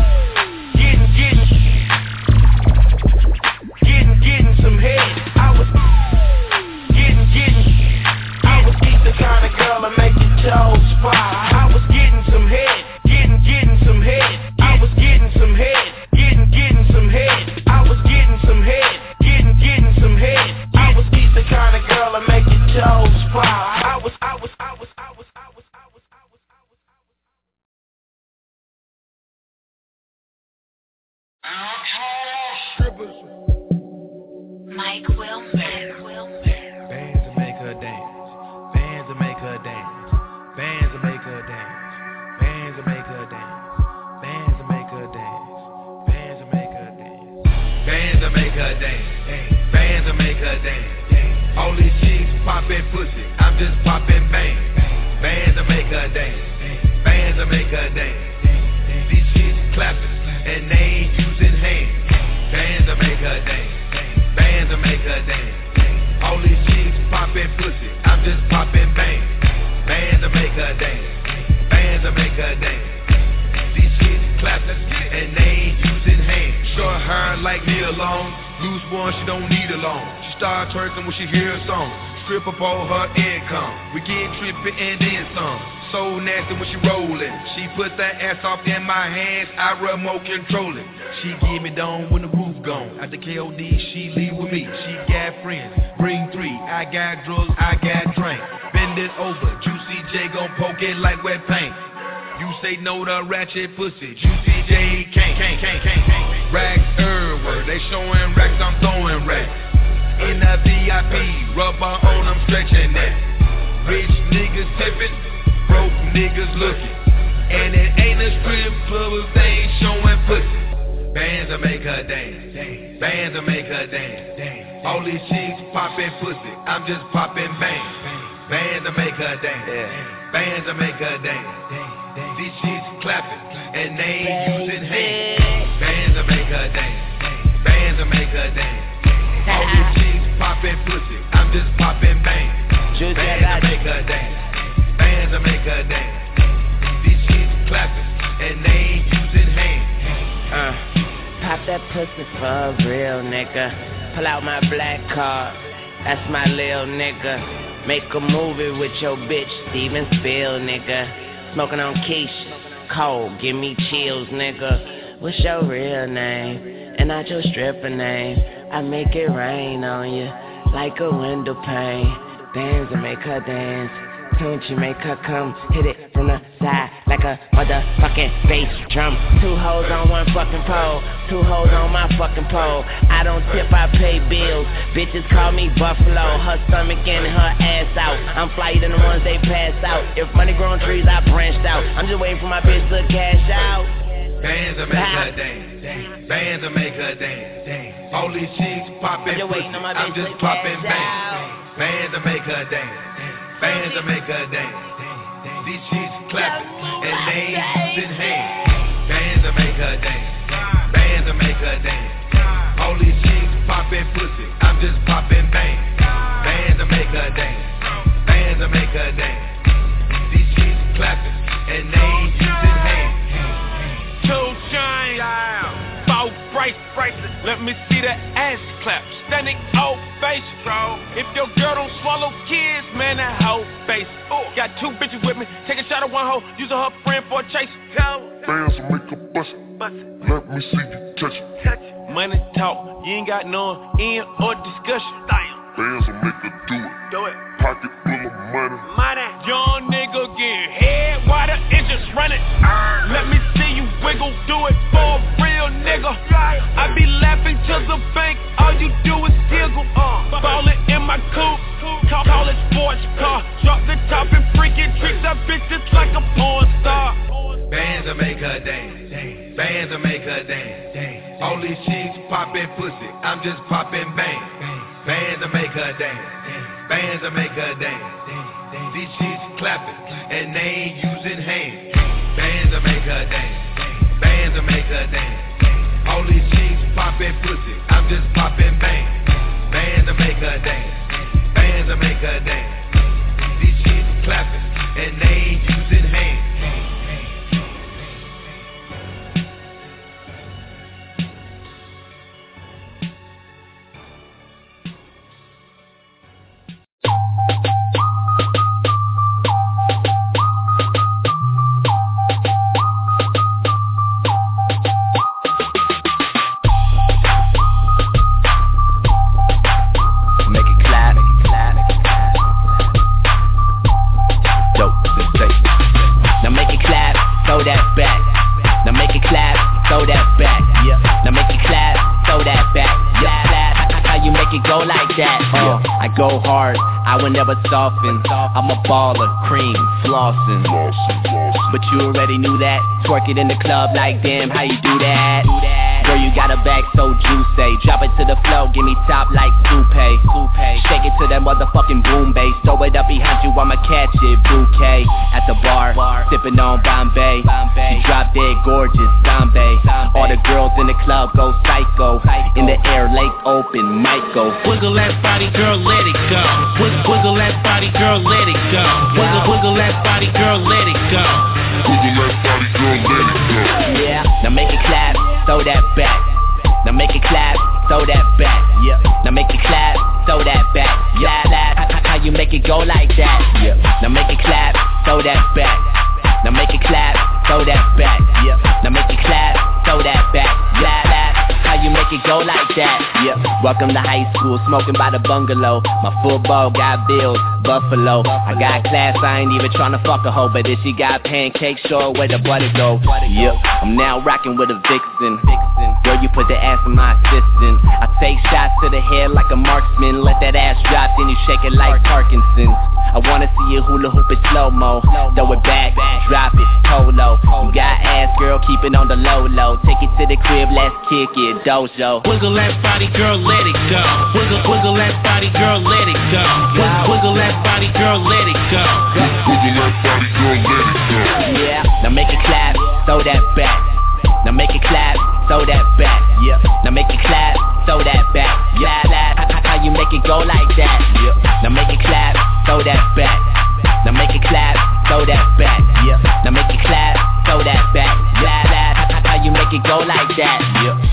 getting some head. I was the kind of girl that make your toes pop. I was getting some head, getting some head. I was getting some head, getting some head. I was getting some head, getting some head. I was the kind of girl that make your toes pop. I was. Mike Wilmer. Bands to make her dance. Bands to make her dance. Bands to make her dance. Bands to make her dance. Bands to make her dance. Bands to make her dance. Bands to make her dance. Bands to make her dance. All these chicks poppin' pussy, I'm just poppin' bang. Bands to make her dance. Bands to make her dance. These chicks clappin' and they ain't using hands. Bands to make her dance. Bands to make her dance. All these chicks poppin' pussy, I'm just poppin' bang. Bands to make her dance. Bands to make her dance. These chicks clappin' and they ain't using hands. Short hair like Neil Long. Loose one, she don't need a loan. She start twerking when she hear a song. Strip up all her income. We get trippin' and then some. So nasty when she rollin'. She put that ass off in my hands, I remote control it. She give me down when the roof gone. At the KOD, she leave with me. She got friends, bring 3. I got drugs, I got drink. Bend it over, Juicy J gon' poke it like wet paint. You say no to ratchet pussy, Juicy J can't. Racks everywhere, they showing racks, I'm throwing racks. In the VIP, rubber on, I'm stretching that. Rich niggas tipping, broke niggas looking. And it ain't a strip club if they ain't showing pussy. Bands to make her dance. Bands to make her dance. All these chicks poppin' pussy, I'm just poppin' bang. Bands to make her dance. Bands to make her dance. These chicks clappin' and they ain't using hands. Bands to make her dance. Bands to make her dance. All these chicks poppin' pussy, I'm just poppin' bang. Bands to make her dance. Bands to make her dance. These chicks clappin' and they ain't using hands. Pop that pussy for a real nigga. Pull out my black card, that's my lil nigga. Make a movie with your bitch, Steven Spiel nigga. Smoking on quiche, cold, give me chills, nigga. What's your real name? And not your stripper name. I make it rain on you like a window pane. Dance and make her dance. Tunchi make her come, hit it from the side like a motherfucking bass drum. 2 hoes on one fucking pole, 2 hoes on my fucking pole. I don't tip, I pay bills. Bitches call me Buffalo, her stomach in, her ass out. I'm flyer than the ones they pass out. If money grown trees, I branched out. I'm just waiting for my bitch to cash out. Bands to make her dance, bands to make her dance. All these chicks poppin' pussy, I'm just poppin' bands. Bands to make her dance, bands to make her dance. These chicks clapping and they ain't using hands. Bands to make her dance, bands to make her dance. All these chicks poppin' pussy, I'm just poppin' bands. Bands to make her dance, bands to make her dance. These chicks clapping and they ain't using hands. 2 Chainz, bout bracelet. Let me see that ass clap. Standing ovation, bro. If your girl don't swallow kids, man, that hoe face. Got 2 bitches with me. Take a shot at one hoe. Using her friend for a chase. Bands will make a bust. Let me see you touch it. Money talk. You ain't got no end or discussion. Bands will make her do it. Pocket full of money. Young nigga getting head while the engines running. Let me see you wiggle, do it for a real nigga. I be laughing to the bank, all you do is giggle. Ballin' in my coupe, call it sports car. Drop the top and freaking tricks up bitches like a porn star. Bands to make her dance, bands to make her dance. All these chicks poppin' pussy, I'm just poppin' bangs. Bands to make her dance, bands to make her dance. These chicks clapping and they ain't using hands. Bands to make her dance, bands to make her dance. All these chicks poppin' pussy, I'm just poppin' bangs. Bands to make her dance, bands to make her dance. These chicks clapping and they ain't using hands. Go hard, I will never soften. I'm a baller, cream, flossing. But you already knew that. Twerk it in the club like damn, how you do that? Girl, you got a back so juicy. Drop it to the floor, give me top like soupe. Shake it to that motherfucking boom bass. Throw it up behind you, I'ma catch it. Bouquet at the bar, sipping on Bombay. She drop dead gorgeous, zombie. All the girls in the club go psycho. In the air, lake open, might go. Wiggle that body, girl, let it go. Wiggle that body, girl, let it go. Wiggle that body, girl, let it go. Wiggle that body, girl, let it go. Yeah, now make it clap, throw that back. Now make it clap, throw that back. Yeah. Now make it clap, throw that back. Yeah. How you make it go like that? Yeah. Now make it clap, throw that back. Now make it clap, throw that back. Yeah. Now make it clap, throw that back. Yeah. How you make it go like that? Yeah. Welcome to high school, smoking by the bungalow. My football got bills, Buffalo. I got class, I ain't even tryna fuck a hoe, but if she got pancakes, show her where the butter go. Yeah. I'm now rocking with a vixen. Girl, you put the ass in my assistant. I take shots to the head like a marksman. Let that ass drop, then you shake it like Parkinson's. I wanna see you hula hoop it slow-mo. Throw it back, drop it, polo. You got ass, girl, keep it on the low-low. Take it to the crib, let's kick it, dojo. Wiggle that body, girl, let it go. Wiggle that body, girl, let it go. Wiggle that body, girl, let it go. Wiggle that body, girl, let it go. Yeah, now make it clap, throw that back. Now make it clap, throw that back. Yeah. Now make it clap, throw that back. Yeah. How you make it go like that? Yeah. Now make it clap, throw that back. Now make it clap, throw that back. Yeah. Now make it clap, throw that back. Yeah. How you make it go like that? Yeah.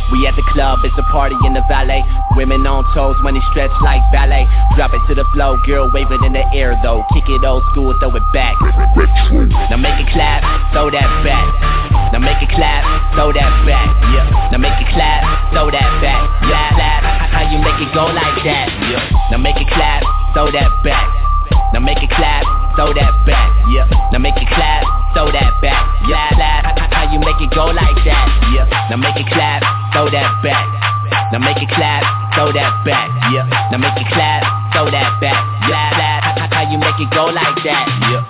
We at the club, it's a party in the valet. Women on toes, money stretch like ballet. Drop it to the floor, girl, wave it in the air though. Kick it old school, throw it back. Now make it clap, throw that back. Now make it clap, throw that back. Yeah. Now make it clap, throw that back. Yeah, clap. How you make it go like that? Yeah. Now make it clap, throw that back. Now make it clap, throw that back. Yeah. Now make it clap, throw that back. Yeah, clap. How you make it go like that? Yeah. Now make it clap, throw that back. Now make it clap, throw that back. Yeah. Now make it clap, throw that back. Yeah, clap. How you make it go like that? Yeah.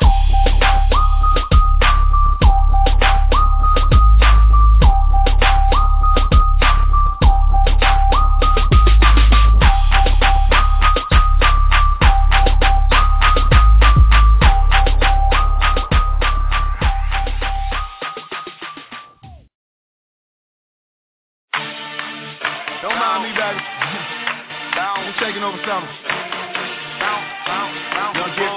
Taking over something. Young Kid.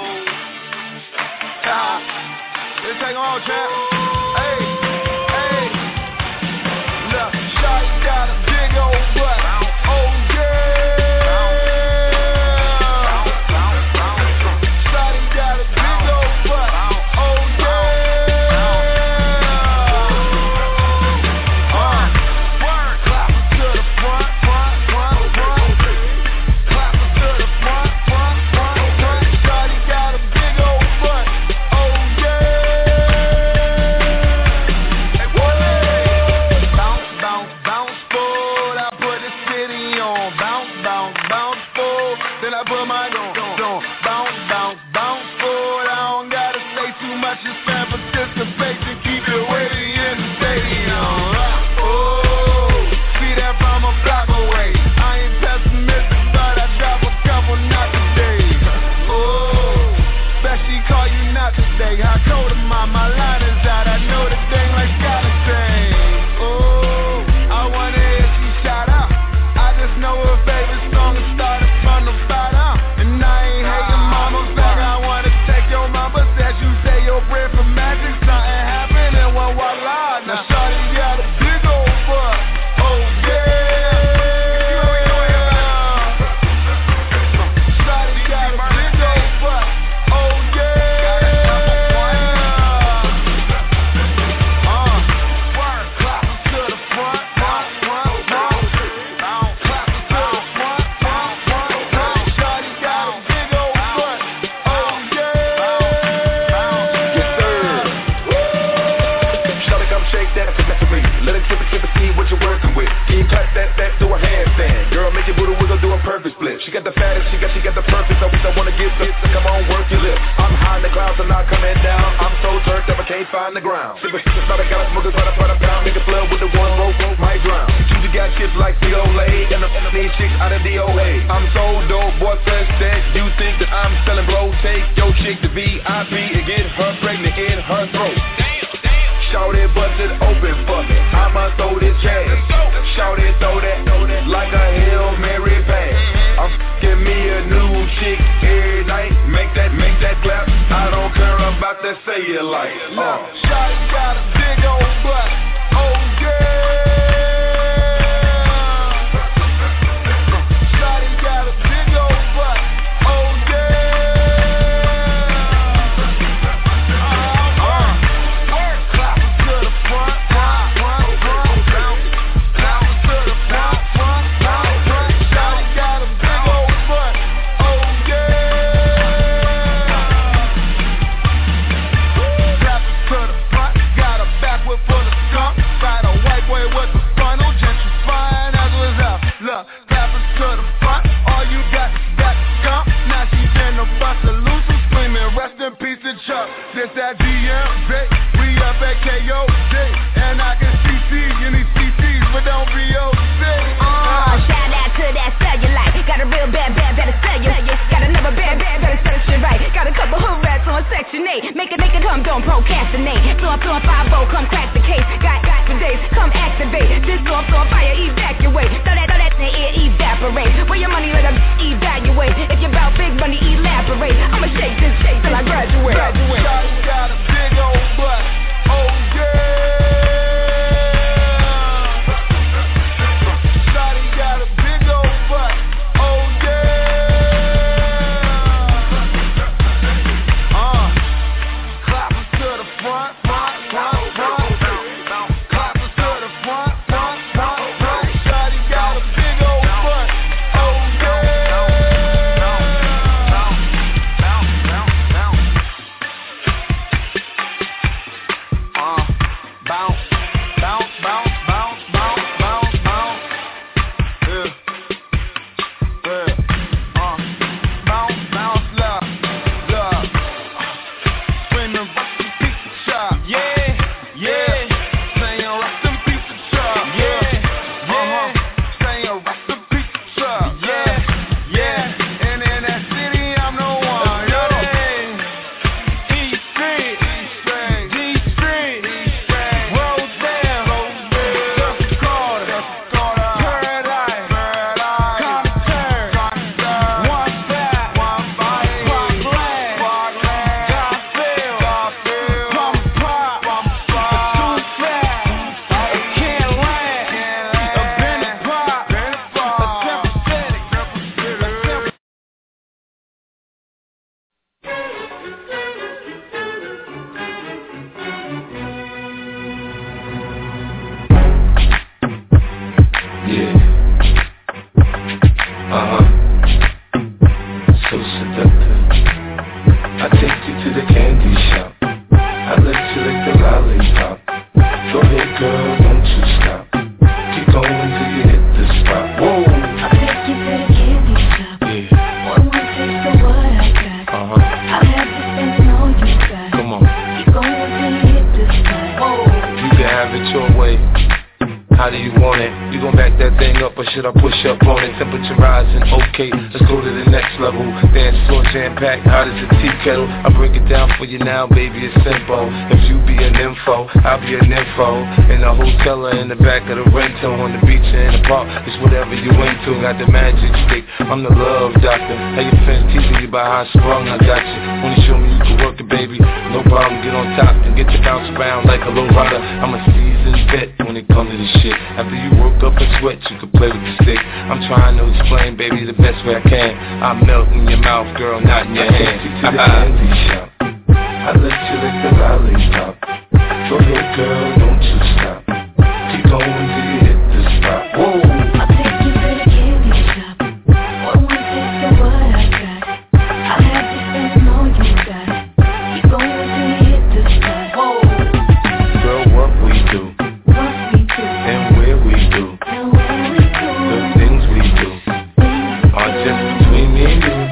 Let's take on, champ. Hey, hey. Look, Shawty got a big old butt. Oh yeah. Shawty got a big old butt. Oh yeah. Work. Clap to the front. Shawty got a big old butt. Oh yeah. Bounce, bounce, bounce forward. I put the city on. Bounce, bounce, bounce forward. Then I put my gun on. Bounce, bounce, bounce forward. I don't gotta say too much. It's fan participation. Keep it waiting in the stadium. Oh, see that from a block away. I ain't pessimistic, but I drop a couple not today. Oh, bet she call you not today. How cold am I? My line is out. I know the thing like Scotty sing. Oh, I wanna hear she shout out. I just know her favorite song is started from the bottom. And I ain't hating mama's back. I wanna take your mama. Said you say your bread for magic. Something happened and one voila. Now shawty got a big old butt. Oh yeah. Shawty got a big old butt. Oh yeah. Work, clap to the front, clap to the front. Shawty got a big old butt. Oh yeah. Yes, sir. Shawty, come shake that for me. Let it tip it, see what you're working with. Can you clap that back to a handstand? Girl, make it wiggle, wiggle, do a perfect split. She got the fattest, she got the perfect. I wish I wanna get this, so come on, work your lips. I'm high in the clouds and not coming down. I'm so jerked up I can't find the ground. Sippin' started, got a smoker, try to pound. Make a flood with the one rope, might drown. She got kids like Frito-Lay and the these chicks out of DOA. I'm so dope, boy, says that you think that I'm selling blow. Take your chick to VIP and get her pregnant in her throat. Shawty bust it open for me. I'ma throw this cash. Shawty throw that like a Hail Mary pass. I'm f***ing me a new chick every night. Make that clap. I don't care about that cellulite. Shawty got a big old butt. Oh yeah. Shawty got a big old butt. Oh yeah. Work, clap to the front, bounce to the front. Shawty got a big old butt. Oh yeah. Clap to the front, got a How do you want it? You gon' back that thing up or should I push up on it? Temperature rising, okay, let's go to the next level. Dance floor jam-packed, hot as a tea kettle. I break it down for you now, baby, it's simple. If you be an info, I'll be an info. In a hotel or in the back of the rental, on the beach or in the park, it's whatever you into. Got the magic stick, I'm the love doctor. How your fans teasing you about how I sprung, I got you. Wanna show me you can work it, baby? No problem, get on top and get your bounce around like a low rider. I'm a seasoned vet when it comes to this shit. After you work up and sweat, you can play with the stick. I'm trying to explain, baby, the best way I can. I melt in your mouth, girl, not in your hand. To the candy shop, I let you lick the lollipop. Go ahead, girl, don't you stop. Keep going till you hit the spot. Whoa. I'll take you to the candy shop. One taste of what I got. I'll have to spend all you got. Keep going till you hit the spot. Whoa. Girl, what we do, and where we do, the things we do are just between me and you,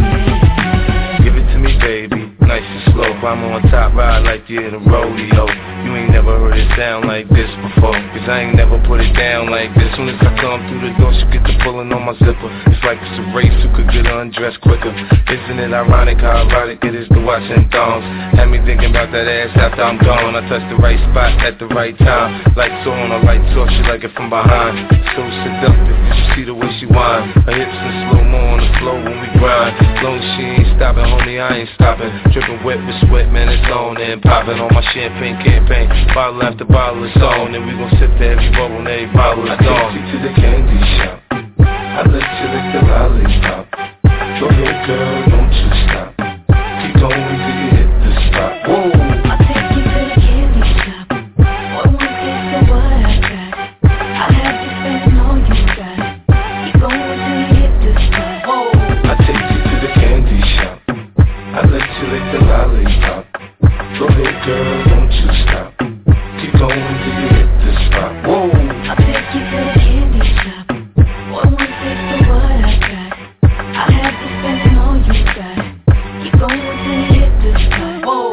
yeah. Give it to me, baby, nice and slow. I'm on top, ride like you're in a rodeo. You ain't never heard it sound like this before, cause I ain't never put it down like this. Soon as I come through the door, she get the pulling on my zipper. It's like it's a race who could get undressed quicker. Isn't it ironic how erotic it is to watch in thongs? Had me thinking about that ass after I'm gone. I touch the right spot at the right time. Lights on, a lights off, she like it from behind. So seductive, you should see the way she whine. Her hips in slow-mo on the floor when we grind. Long as she ain't stopping, homie, I ain't stopping. Dripping wet with sweat, man, it's on and popping on my champagne campaign. Bottle after bottle is on, and we gon' sip to every bubble and every bottle is gone. I take you to the candy shop, I let you lick the lollipop. Go ahead, girl, don't you stop. Keep going till you hit the spot. Whoa. I'll take you to the candy shop. One taste of what I got. I'll have to spend all you got. Keep going till you hit the spot. Whoa. I take you to the candy shop, I let you lick the lollipop. Go ahead, girl, don't you stop. Keep going till you hit the spot. Whoa. I'll take you to the candy shop. One taste of what I got. I'll have to spend all you got. Keep going till you hit the spot. Whoa.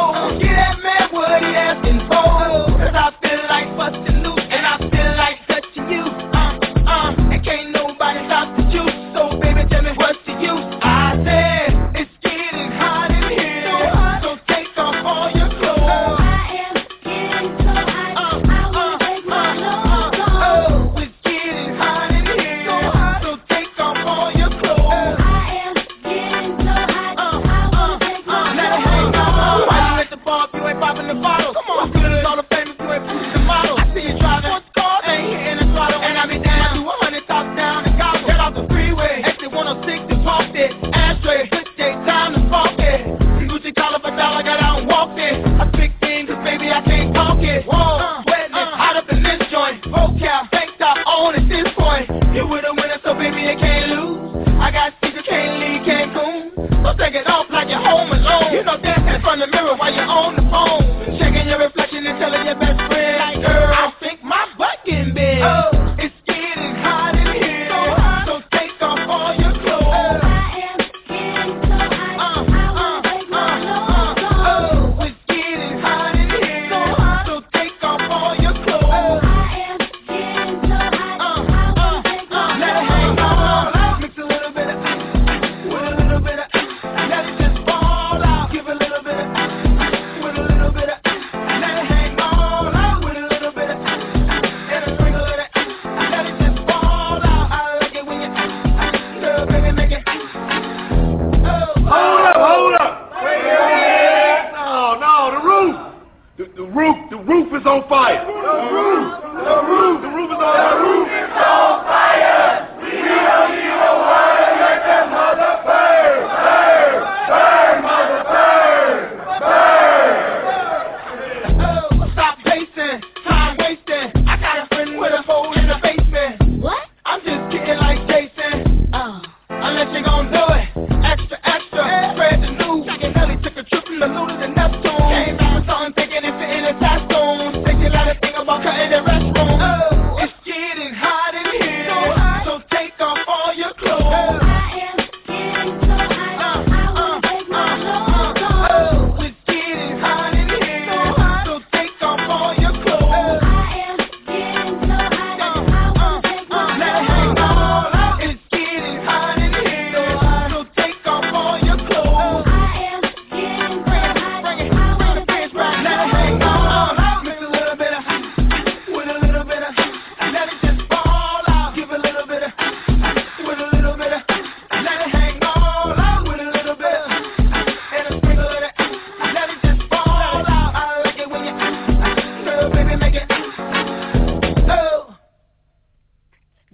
What he asking for? 'Cause I feel like busting loose and I feel like touching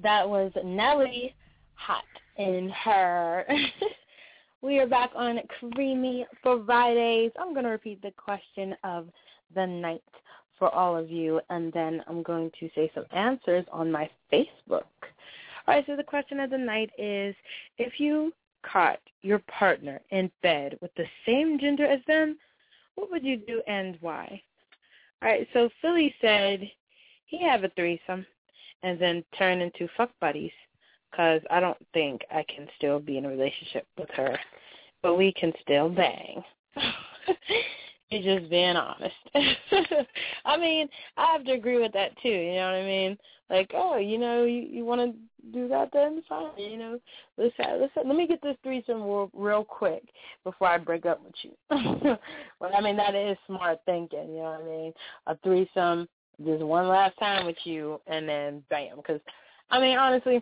that was Nelly, Hot in Her. We are back on Creamy Fridays. I'm going to repeat the question of the night for all of you, and then I'm going to say some answers on my Facebook. All right, so the question of the night is, if you caught your partner in bed with the same gender as them, what would you do and why? All right, so Philly said he have a threesome and then turn into fuck buddies, because I don't think I can still be in a relationship with her, but we can still bang. He's just being honest. I mean, I have to agree with that too, you know what I mean? Like, oh, you know, you want to do that, then fine, you know. Let me get this threesome real quick before I break up with you. Well, I mean, that is smart thinking, you know what I mean? A threesome, just one last time with you, and then bam. Because, I mean, honestly,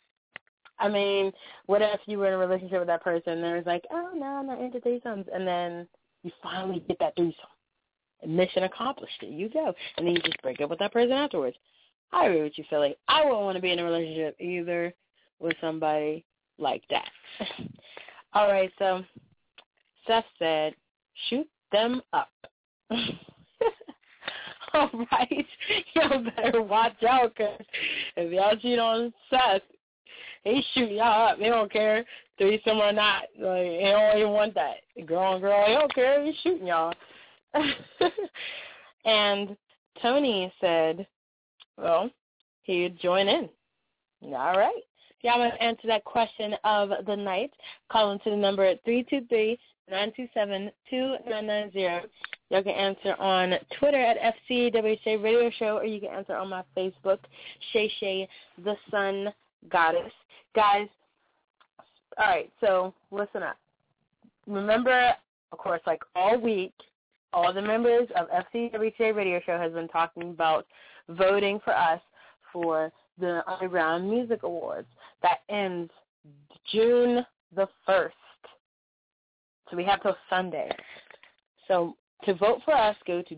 what if you were in a relationship with that person and there's like, oh, no, I'm not into threesomes, and then you finally get that threesome. Mission accomplished. There you go. And then you just break up with that person afterwards. I agree with you, Philly. I wouldn't want to be in a relationship either with somebody like that. All right, so Seth said, shoot them up. All right. Y'all better watch out, because if y'all cheat on Seth, he shoot y'all up. He don't care, threesome or not. Like, he don't even want that. Girl on girl, he don't care. He's shooting y'all. And Tony said, well, he'd join in. All right. Y'all want to answer that question of the night, call into the number at 323-927-2990. Y'all can answer on Twitter at FCWHA Radio Show, or you can answer on my Facebook, Shay the Sun Goddess. Guys, all right, so listen up. Remember, of course, like all week, all the members of FCWHA Radio Show has been talking about voting for us for the Underground Music Awards. That ends June the 1st. So we have till Sunday. So to vote for us, go to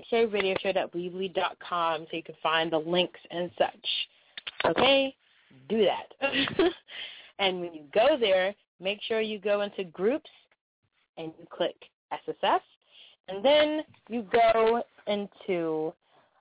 wharadioshow.weebly.com so you can find the links and such. Okay? Do that. And when you go there, make sure you go into groups and you click SSS. And then you go into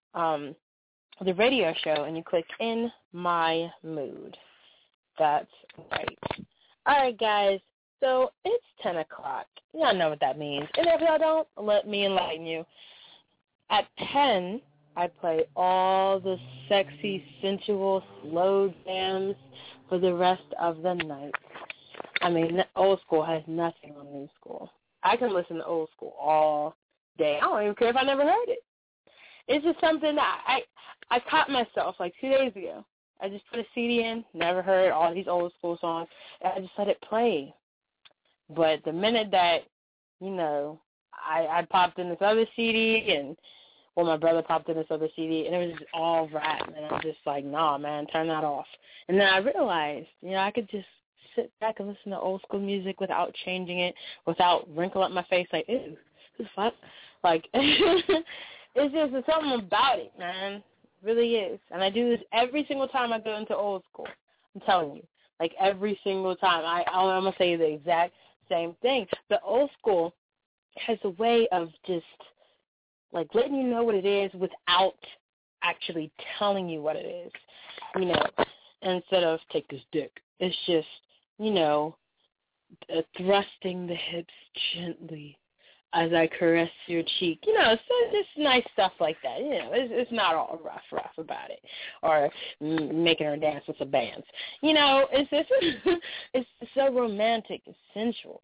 the radio show and you click In My Mood. That's right. All right, guys. So it's 10 o'clock. Y'all know what that means. And if y'all don't, let me enlighten you. At 10, I play all the sexy, sensual, slow jams for the rest of the night. I mean, old school has nothing on new school. I can listen to old school all day. I don't even care if I never heard it. It's just something that I caught myself like 2 days ago. I just put a CD in, never heard all these old school songs, and I just let it play. But the minute that, you know, I popped in this other CD and, well, my brother popped in this other CD, and it was just all rap, and I'm just like, nah, man, turn that off. And then I realized, you know, I could just sit back and listen to old school music without changing it, without wrinkling up my face like, ew, who's fuck? Like, it's just something about it, man. It really is. And I do this every single time I go into old school. I'm telling you. Like, every single time. I'm going to say the exact same thing. The old school has a way of just, like, letting you know what it is without actually telling you what it is. You know, instead of take this dick. It's just, you know, thrusting the hips gently as I caress your cheek. You know, so just nice stuff like that. You know, it's not all rough about it. Or making her dance with the bands. You know, it's just, it's so romantic and sensual.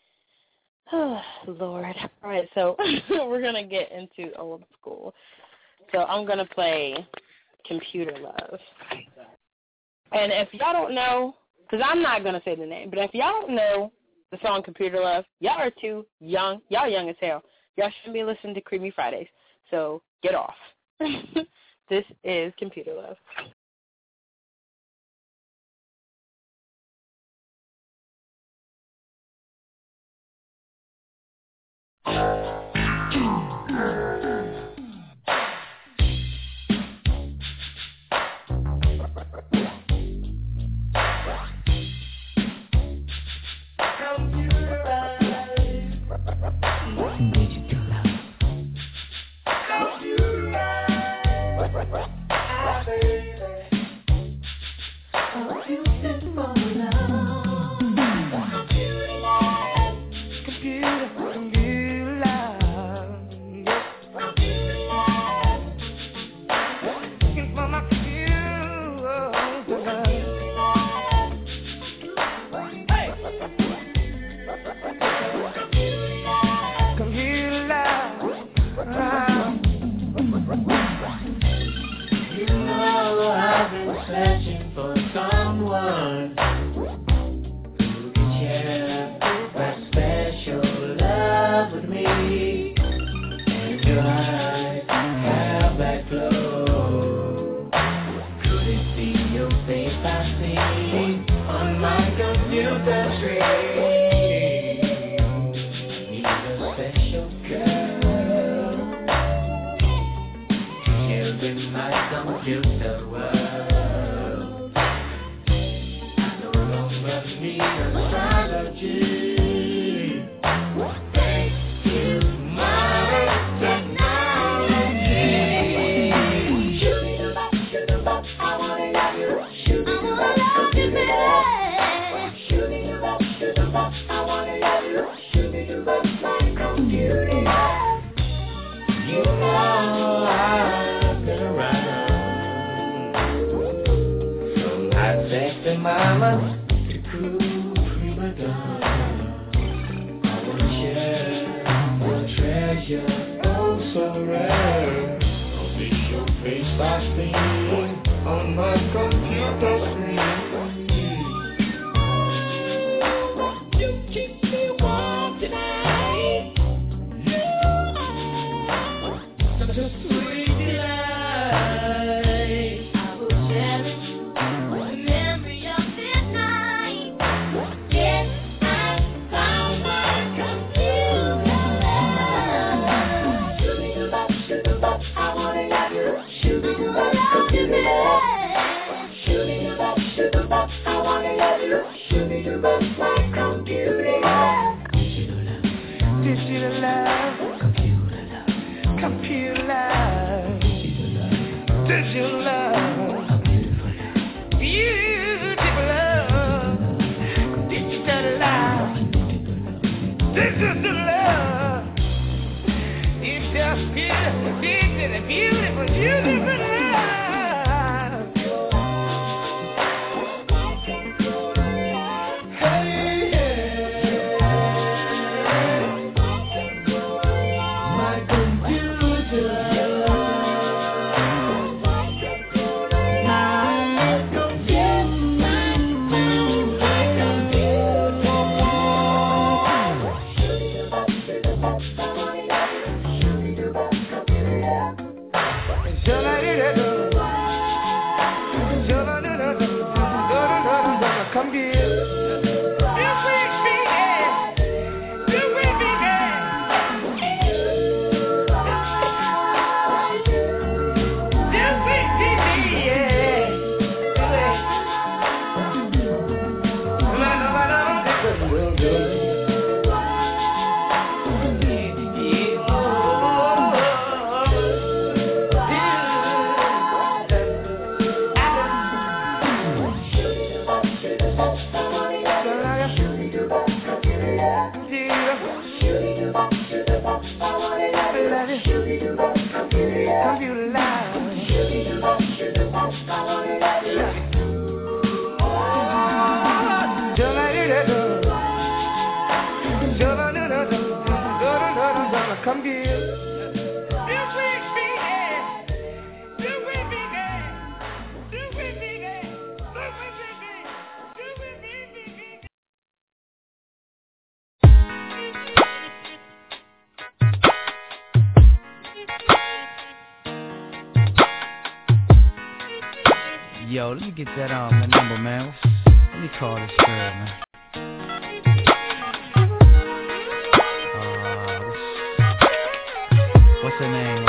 Oh, Lord. All right, so we're going to get into old school. So I'm going to play Computer Love. And if y'all don't know, because I'm not going to say the name, but if y'all don't know the song Computer Love, y'all are too young. Y'all young as hell. Y'all shouldn't be listening to Creamy Fridays. So get off. This is Computer Love. give the world. I no longer need astrology. Thank you, modern technology. Shoot it up, I wanna love you. Shoot it up, I wanna love you. Shoot it up, my computer. You know I've been around from high sexy mama to cool prima donna. I wanna share your treasure, oh so rare. I'll be your face by steam on my computer screen. You keep me warm tonight. Such a sweet delight. I will cherish the memory of this night. Yes, I found my computer. Shoot it up, I wanna love you. Shoot it up, computer. Shoot it up, I wanna love you. Shoot it up, my computer. Digital love, computer love, computer love, digital love, beautiful love, digital love, digital love. It's just beautiful, beautiful, beautiful love. Come here. Come here. Yo, let me get that number, man. Let me call this girl, man. What's her name?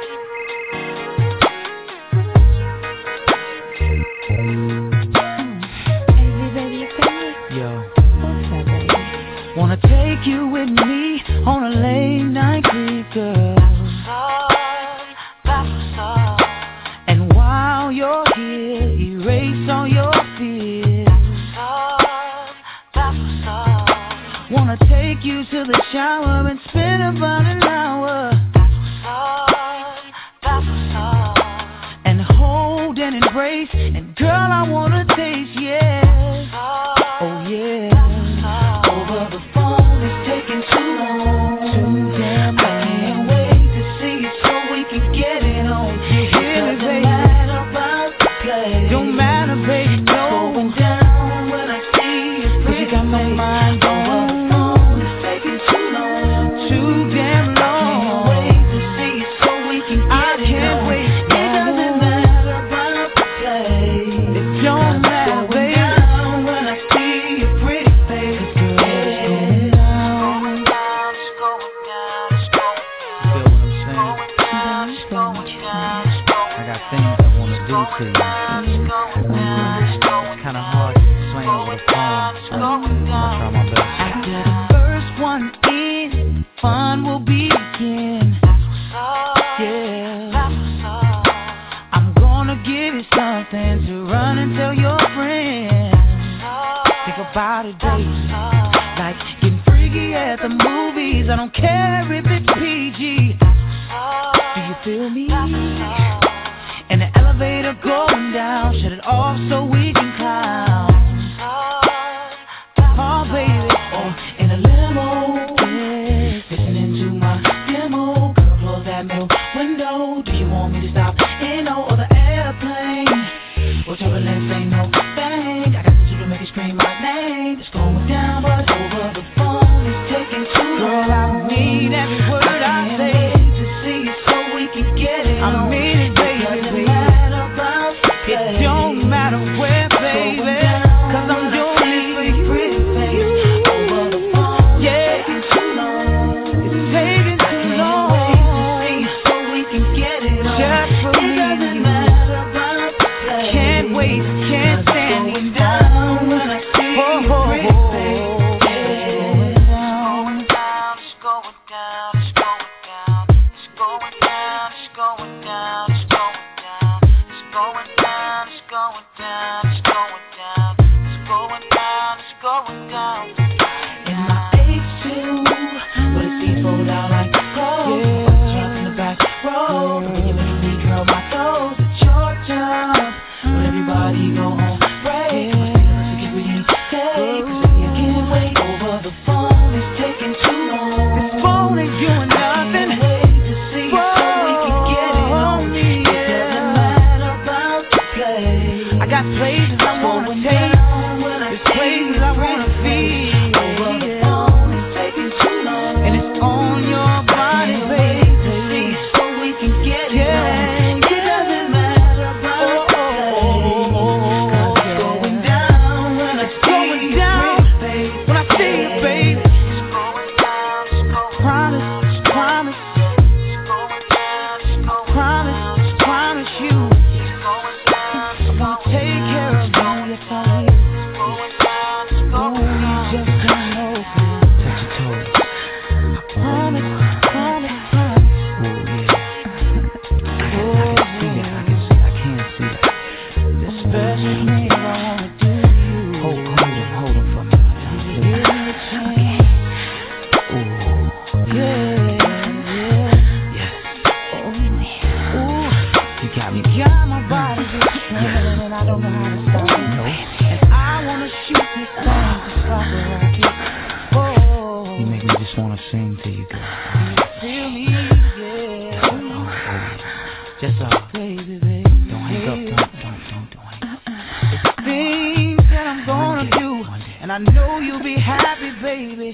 Yo. Wanna take you with me on a late night cruise, girl. And while you're here, erase all your fears. Wanna take you to the shower and spend about an hour. And hold and embrace, and girl, I wanna taste, yeah. Oh yeah. Over the phone, it's taking too long. Too damn long. I can't wait to see it so we can get it on. It doesn't matter about the play. Don't matter, baby, no. Going down when I see it. 'Cause you got my mind on. Over the phone, it's taking too long. Too damn long. I can't wait to see it so we can get it on. I can't wait. It doesn't matter about the play. It don't matter, baby. do to you. It's kinda hard to explain over the phone, so I'm gonna try my best. After the first one is, fun will begin. Yeah, I'm gonna give you something to run and tell your friends. Think about it, baby, like getting freaky at the movies. I don't care if it's PG. Do you feel me? In the elevator going down, shut it off so we can clown. Oh baby, or in a limo, yeah, listening to my demo. Girl, close that middle window. Do you want me to stop in no other airplane? Well, turbulence ain't no thing. I got you to make it scream my name. It's going down, but over the phone it's taking too long. Girl, I mean every word I say to see it so we can get it. I mean it, baby. It don't matter where, baby, 'cause I'm doing this for your pretty face. Over the phone, yeah, it's taking too long. It's taking too long. I can't wait to see it so we can get it on. Just for me. It doesn't matter about the place. Can't wait, can't stand it down when I see your pretty face. It's going down, it's going down, it's going down, it's going down, it's going down, it's going down. It's going down, it's going down, it's going down, it's going down. In my H2, but it seems rolled out like gold. Jump in the back row, when you make me curl my toes. It's your job, but everybody go on break. Must be the security take, 'cause baby I can't wait. Over the phone, it's taking too long. This phone ain't doing nothing. I can't wait to see it so we can get it on me. It doesn't matter about the place. I got places I wanna take, there's places I wanna feel. Over the phone, it's taking too long, and it's on your body, baby. See, so we can get it on. It doesn't matter about the place, 'cause it's going down when I see you, baby. When I see you, baby. It's going down, it's going promise, promise. It's going down, it's going promise, promise you. It's going down, I'm gonna take care of you, yes I will. It's going down, it's going down. Just don't know, touch your toes. I promise, promise, promise. Oh yeah, I can see it, I can see it, I can't see it. The special thing I wanna do to you. Hold him for me. Give me a chance. Ooh, Yeah, yes, ooh, you got me. got my body just trembling, and I don't know how to stop it. No. And I wanna shoot this thing just like a rocket. Oh, You make me just wanna sing to you, girl. feel me, yeah. Oh, just Baby, baby. don't hang up, don't hang up. Things that I'm gonna do, and I know you'll be happy, baby.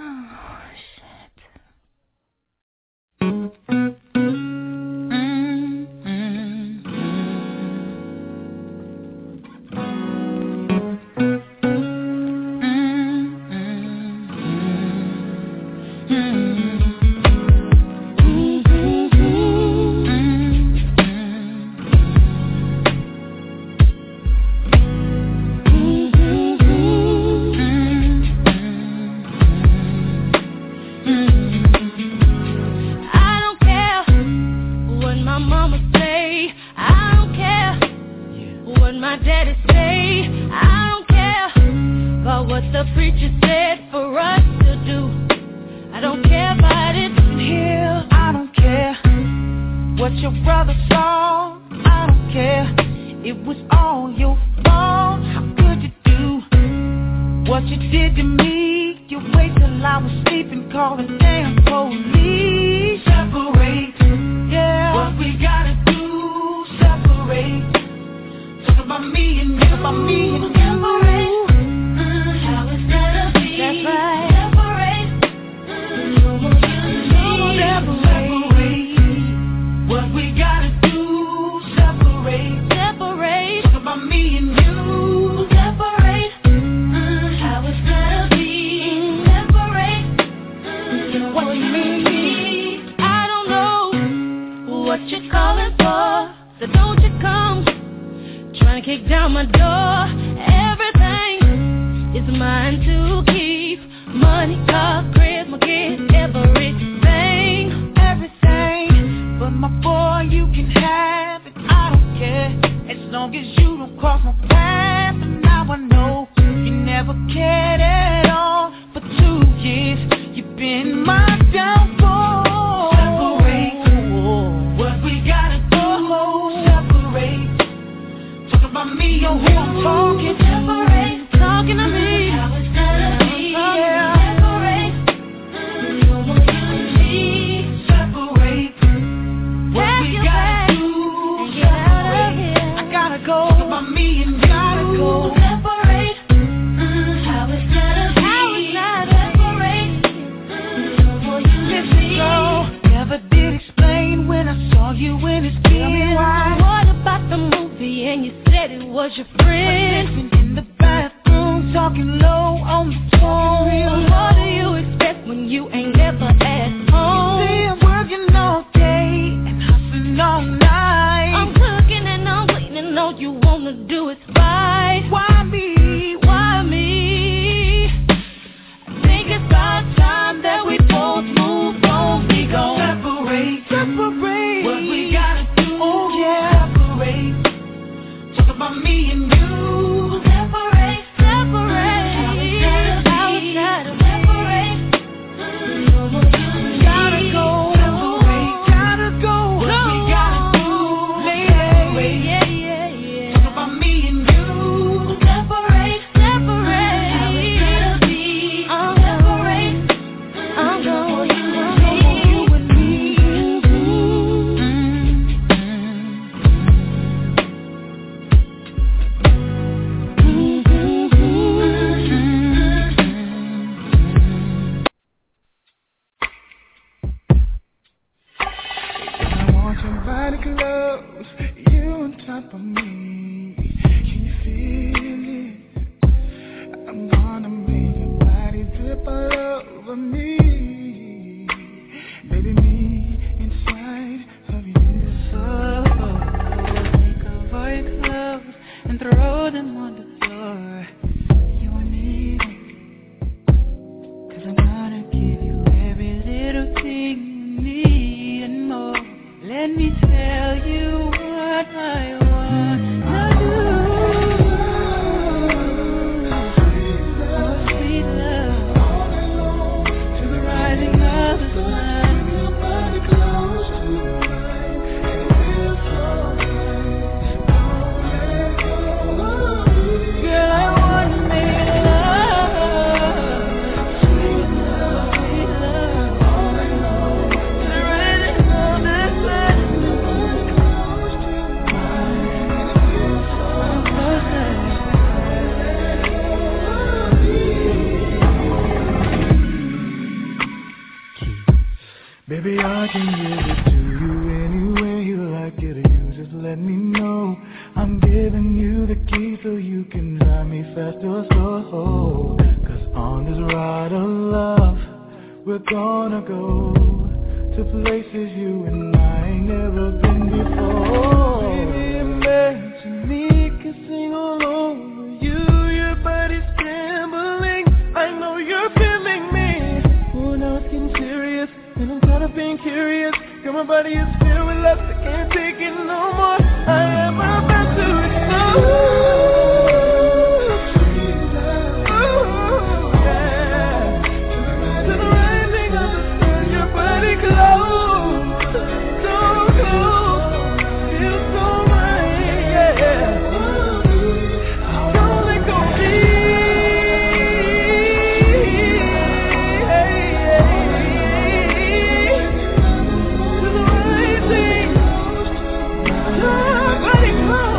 I don't care what my mama say. I don't care what my daddy say. I don't care about what the preacher said for us to do. I don't care about it here. I don't care what your brother saw. I don't care. It was all your fault. How could you do what you did to me? You wait till I was sleeping, calling damn police. Separate, yeah. What we gotta do, separate. Talk about me and you. Talk about me and you. Separate. How it's gonna be. That's right. Separate. No more you and me. Separate. What we gotta do, separate. Separate. Talk about me and you. Separate. How it's gonna be. Separate. What you mean? I don't know what you're calling for, so don't you come kick down my door. Everything is mine to keep. Money, car, crib, my kids, everything. Everything. But my boy, you can have it. I don't care. As long as you don't cross my path. And now I know you never cared at all. For 2 years, you've been my downfall. Separate. What we gotta do. Separate. Talk about me or who I'm talking. Separate. Talking to me. How it's gonna be. Yeah. Separate. No more you and me. Separate. What we gotta do. Separate. I gotta go. Talk about me and you. Gotta go. Separate. How it's gonna be. Separate. No more you and me. Never did explain when I saw you in his tears. What about the movie and you said it was your friend? In the bathroom, talking low on the phone. What do you expect when you ain't never at home? See, I'm working all day and hustling all night. I'm cooking and I'm cleaning, all you wanna do is fight. Why me? Why me? I think it's about time that we both move on. We gon' separate. Separate. What we gotta do. Oh yeah. Separate. Talk about me and you. Separate. Separate. How it's gotta separate. No more you and me. Gotta go. Separate. Gotta go. What we gotta do. Lady. Yeah. Talk about me and you. Separate. Separate. How it's gonna be. Separate. I'm going you and me. I want your body close, you on top of me. Can you feel it? I'm gonna make your body drip all over me. Baby, me inside of you. So, take a voice close and throw them on the floor. You and me. 'Cause I'm gonna give you every little thing you need and more. Let me tell you what I want to do. Sweet love, to the rising of the sun. Your body close to mine, and it feels so right. Don't let go. Girl, I wanna make love. Sweet love, all I know. To the rising of the sun. Your body close to mine, and it feels so Baby, I can give it to you any way you like it. You just let me know. I'm giving you the key so you can drive me fast or slow. 'Cause on this ride of love, we're gonna go to places you and I ain't never been before. Baby, imagine me kissing all over you. Your body's trembling. I know you're feeling me. Oh, now it's getting serious. And I'm tired of being curious. Girl, my body is filled with lust. I can't take it no more. I am about to explode. Sweet love. Ooh, yeah. To the rising of the sun, your body close. So close. Feels so right, yeah. Don't let go, To the rising, your body close.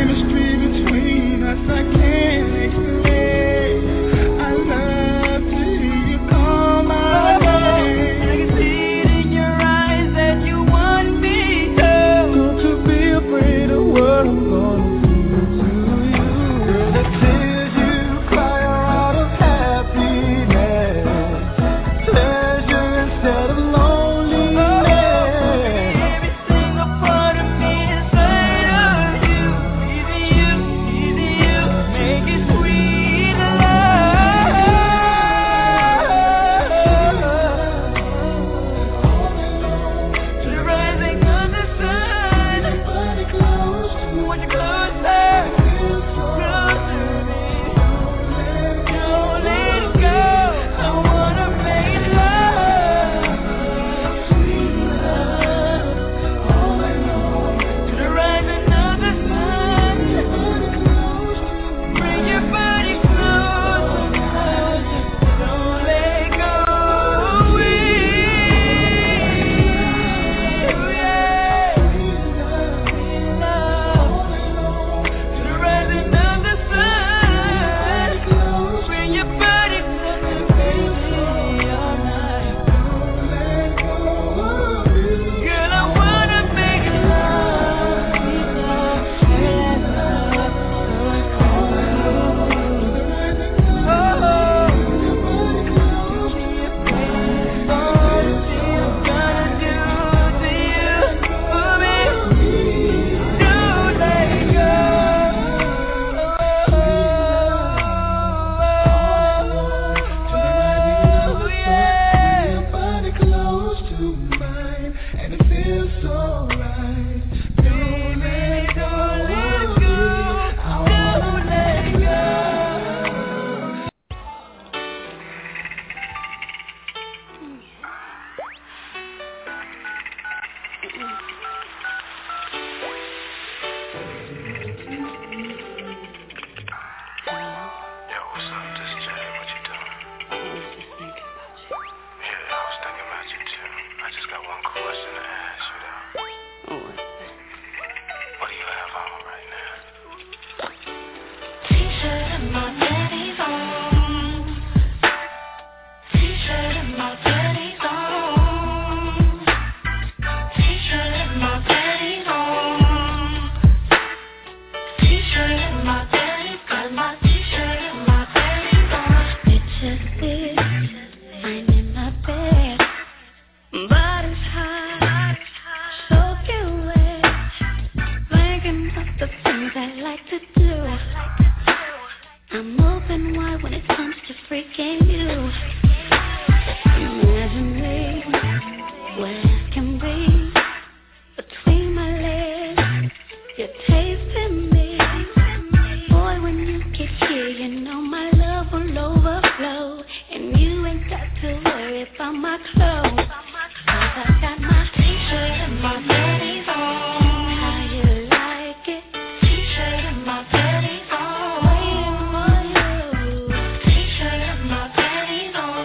T-shirt and my panties on.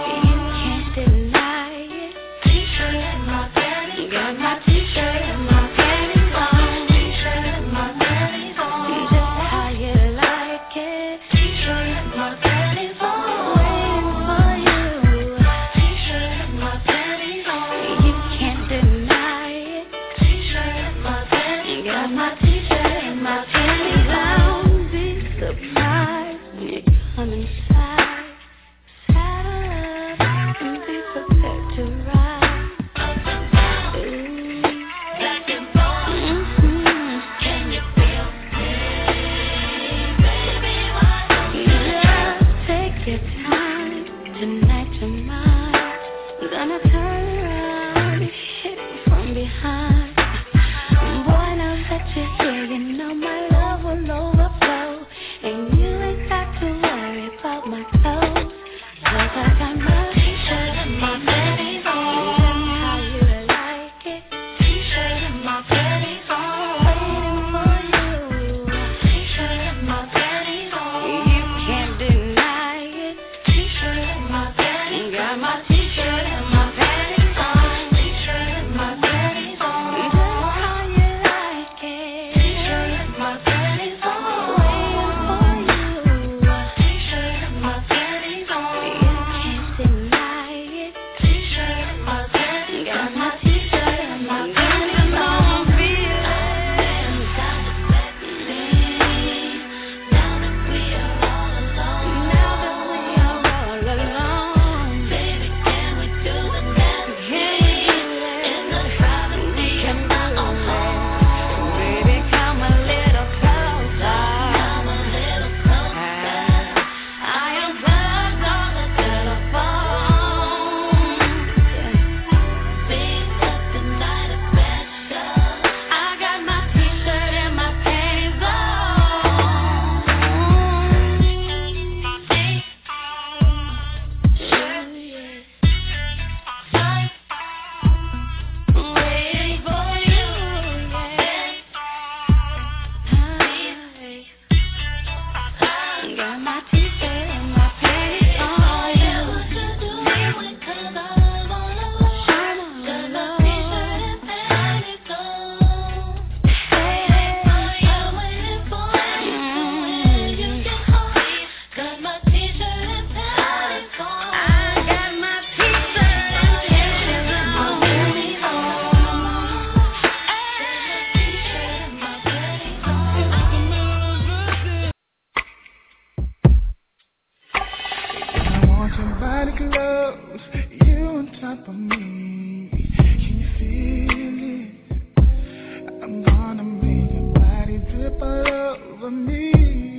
top of me. Can you feel it? I'm gonna make your body drip all over me.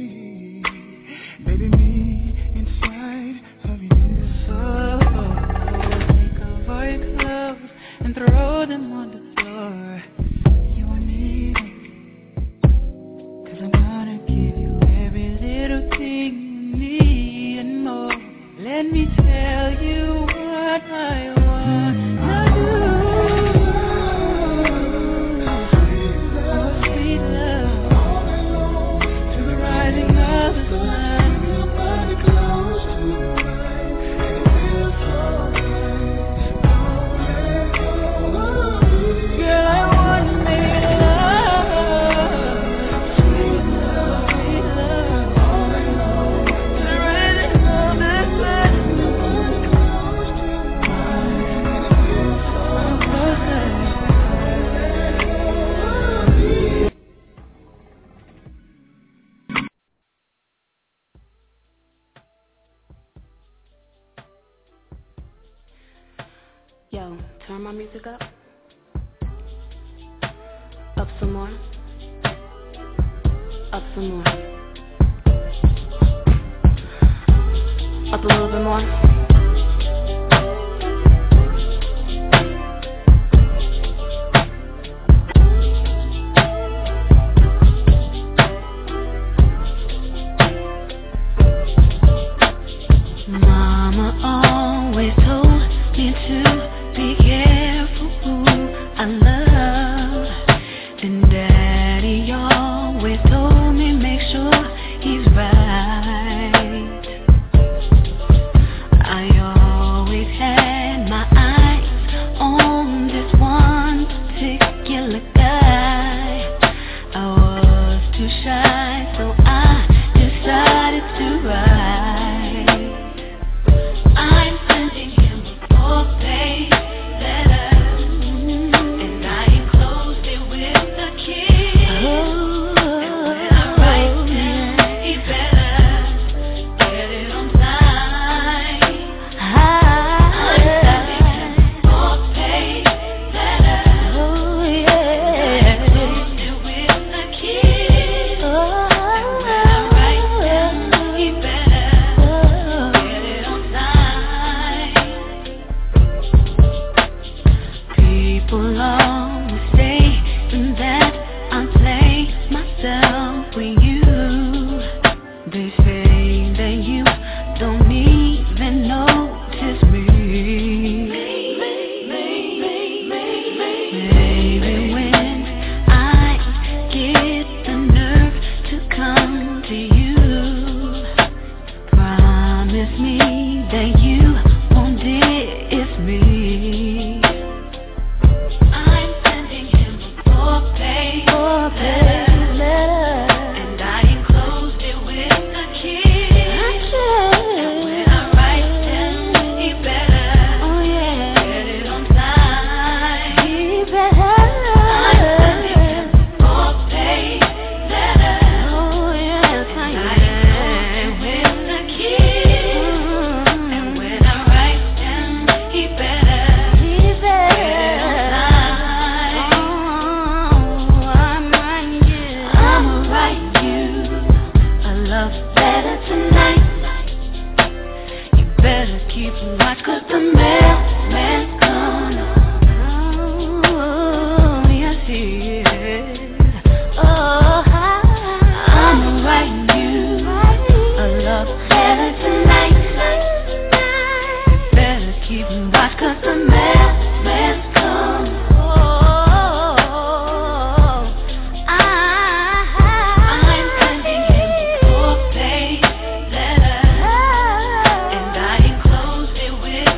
Baby, me inside of you. So take off all your clothes and throw them on the floor. You won't need them, 'cause I'm gonna give you every little thing you need and more. Let me tell you what I want to do. Sweet love, to the rising of the sun. Your body close to mine, and it feels so right. Don't let go. Girl, I wanna make love. Sweet love, all I know. To the rising of the sun. Your body close to mine, and it feels so right. Yo, turn my music up. Up some more. Up some more. Up a little bit more. Mama always told me to be careful who I love. And Daddy always told me make sure he's right. I always had my eyes on this one particular guy. I was too shy, so I decided to write. I'm sending him a 4-page letter, and I enclosed it with a kiss. And when I write him, he better get it on time. I'm sending him a 4-page letter, and I enclosed it with a kiss. And when I write him, he better get it on time. People always say that I play myself with you. They say that you don't even notice me. Maybe when I get the nerve to come to you, promise me that you won't diss me. I'm sending him a 4-page letter, and I enclosed it with a kiss. And when I write him, he better get it on time. I'm sending him a 4-page letter, and I enclosed it with a kiss. And when I write him, he better get it on time. I'ma write you a love letter tonight. You better keep watch, 'cause the mailman's gonna. Oh, yes he is. Oh, I'ma write you a love letter tonight. You better keep watch, 'cause the mailman's gonna. I'm sending him a 4-page letter, and I enclosed it with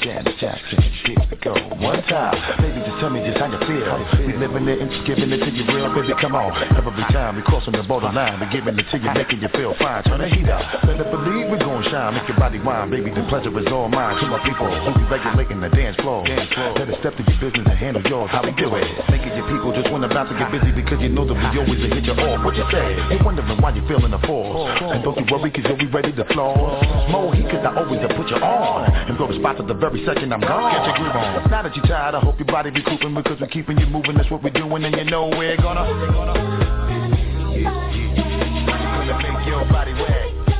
Janet Jackson, here we go. One time, baby, just tell me just how you feel. We living it and just giving it to you real, baby, come on. Every time we crossing the borderline, we giving it to you, making you feel fine. Turn the heat up, better believe we're gonna shine. Make your body wine, baby, the pleasure is all mine. To my people who be regulating the dance floor. Better step to your business and handle yours. How we do it? Making your people just wanna about to get busy because you know that we always hit you off. What you say? You're wondering why you feeling the force. And don't you worry, cause you'll be ready to flow. More heat, cause I always put you on. And go to spots at the very second I'm gone. Get your groove on. Now that you're tired, I hope your body be cooping because we're keeping you moving. That's what we're doing, and you know we're gonna make your body wet.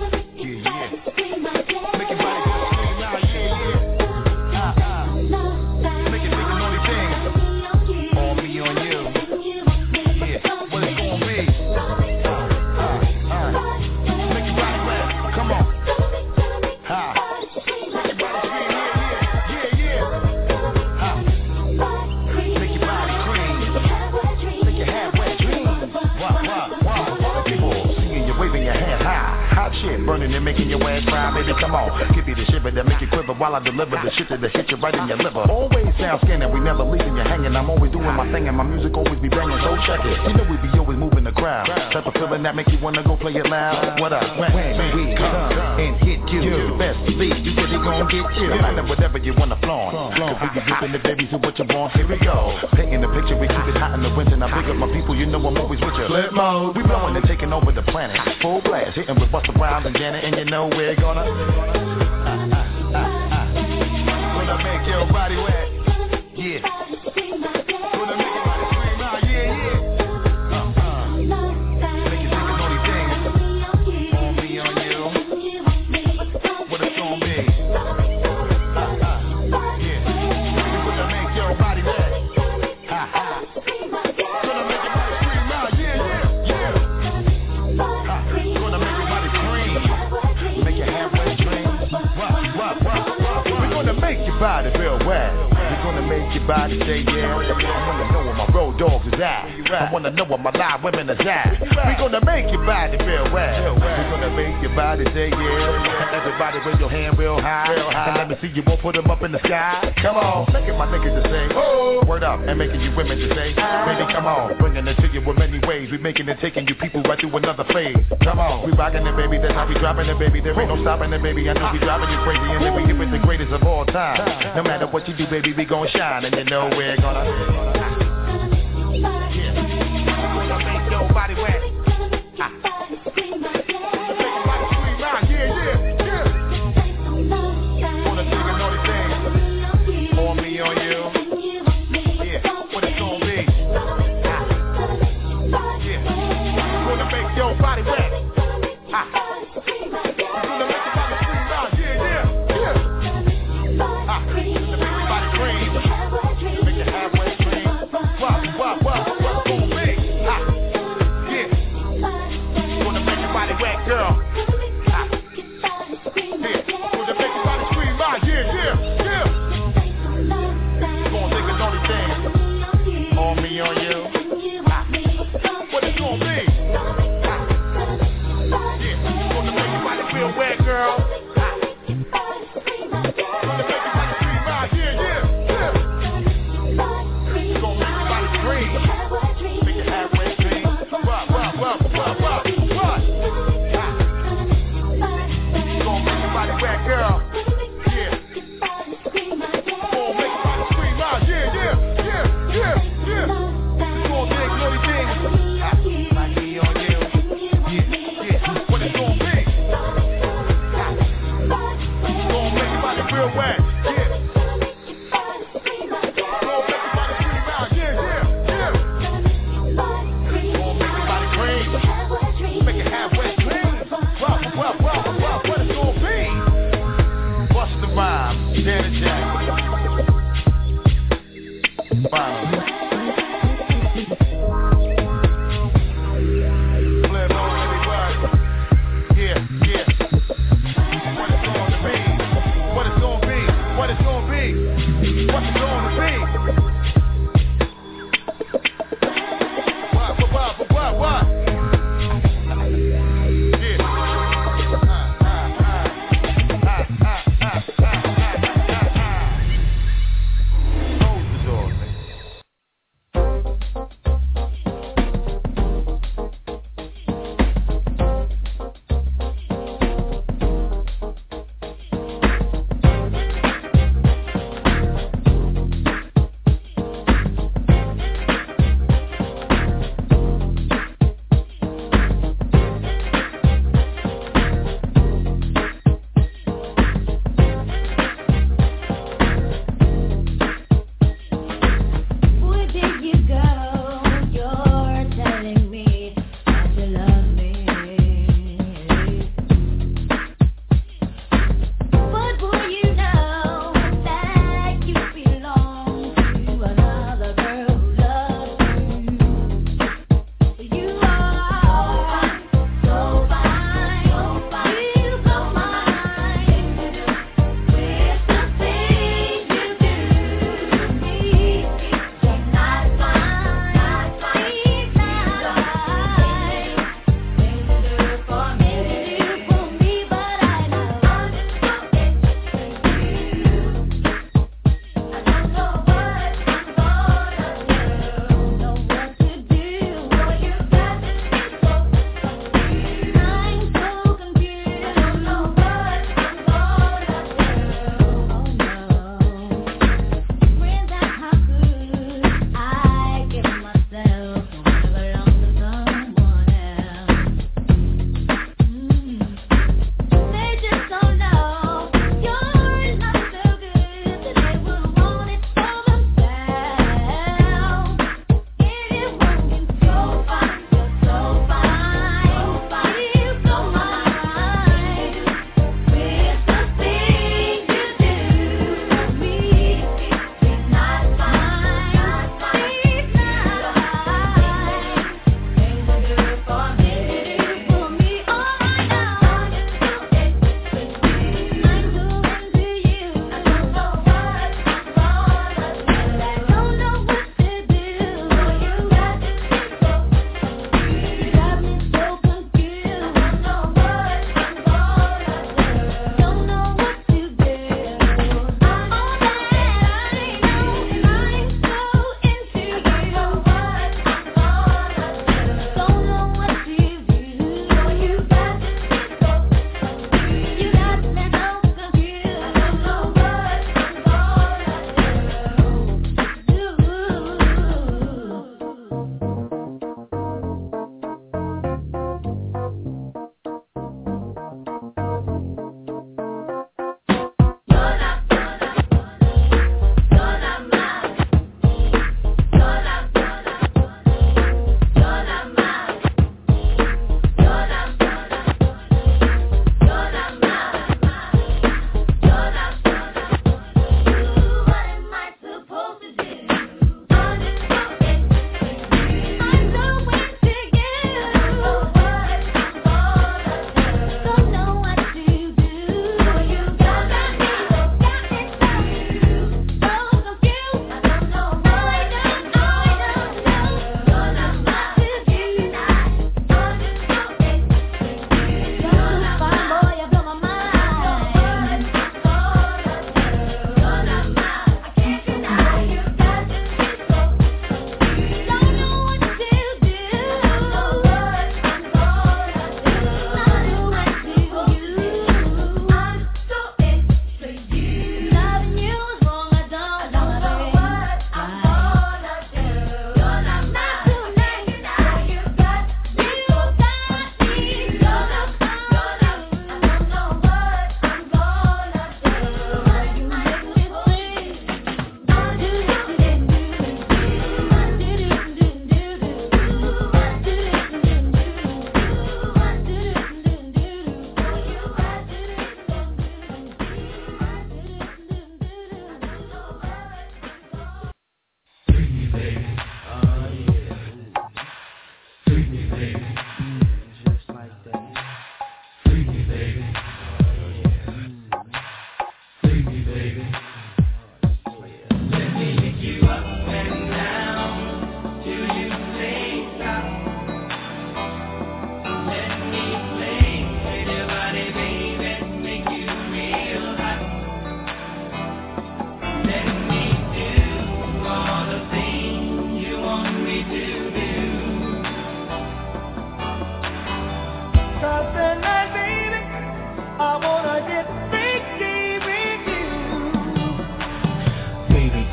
Burning and making your ass cry, baby, come on. Give me the shiver that make you quiver while I deliver the shit that hit you right in your liver. Always sound scanning, we never leaving you hanging. I'm always doing my thing and my music always be banging, so check it. You know we be always moving the crowd. Type of feeling that make you wanna go play it loud. What up? When we come and hit you, best believe you really gon' get you. No matter whatever you wanna flaunt. Cause we be dipping the babies who what you want. Here we go. Painting the picture, we keep it hot in the winter. Now big up my people, you know I'm always with you. Flip mode, we blowing and taking over the planet. Full blast, hitting with Busta Rhymes and Janet, and you know we're gonna make your body wet. Yeah. Gonna make your body scream out. Yeah, yeah. Make you think of all these things. On me, on you. What it's gonna be. Yeah. We're gonna make your body wet. Ha ha. Gonna make your body scream out. Yeah, yeah, yeah. Gonna make your body scream. Make your halfway dream. We're gonna make your body feel wet. We're gonna make your body say yeah. I wanna know where my road dogs is at. I wanna know where my live women is at. We're gonna make your body feel wet. We're gonna make your body say yeah. Everybody raise your hand real high. And let me see you won't put them up in the sky. Come on, making my niggas to say oh. Word up, and making you women to say baby come on. Bringing it to you in many ways. We making it, taking you people right through another phase. Come on, we rocking it baby, that's how we dropping it baby. There ain't no stopping it baby, I know we driving you crazy. And then we give it the greatest of all time. No matter what you do baby, we gon' shine. And you know we're gonna make your body wet.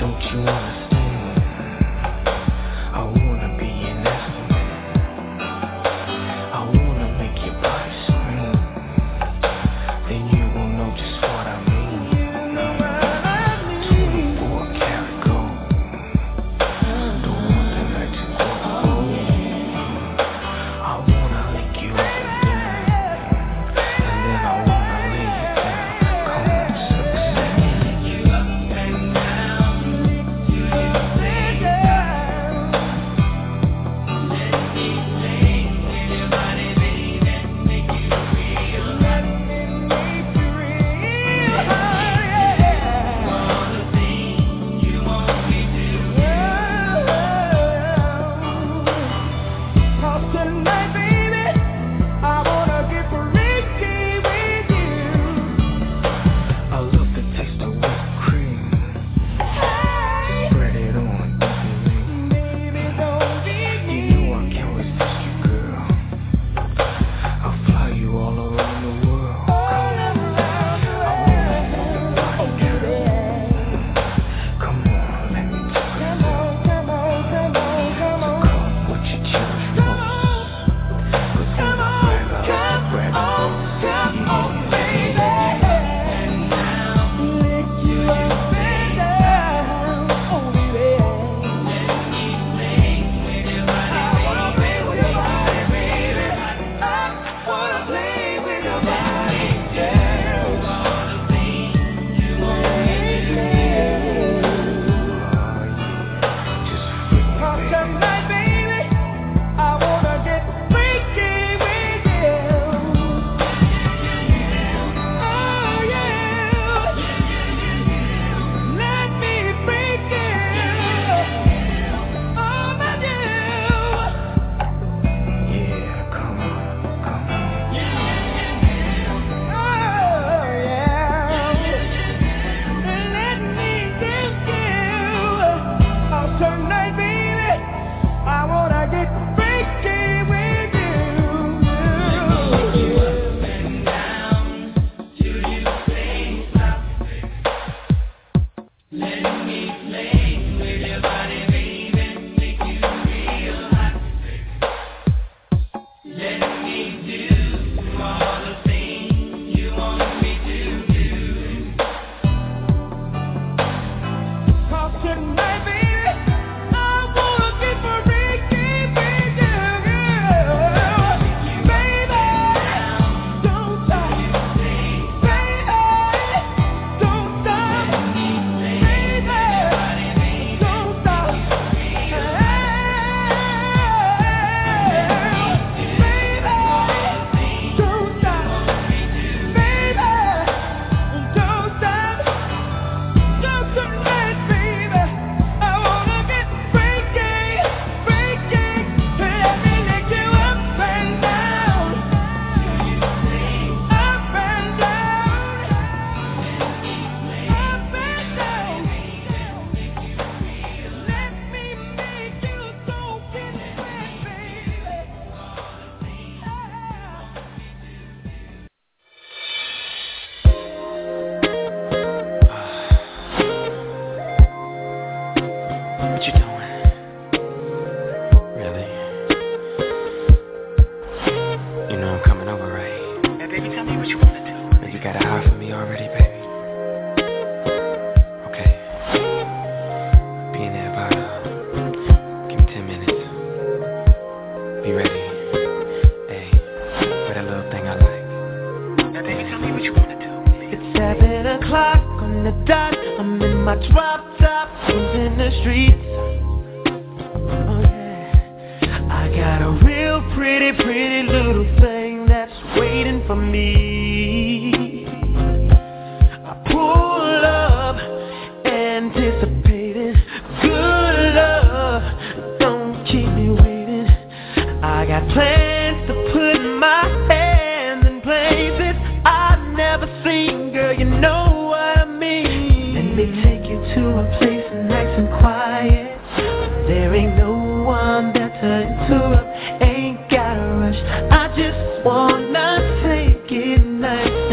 Ain't gotta rush, I just wanna take it nice.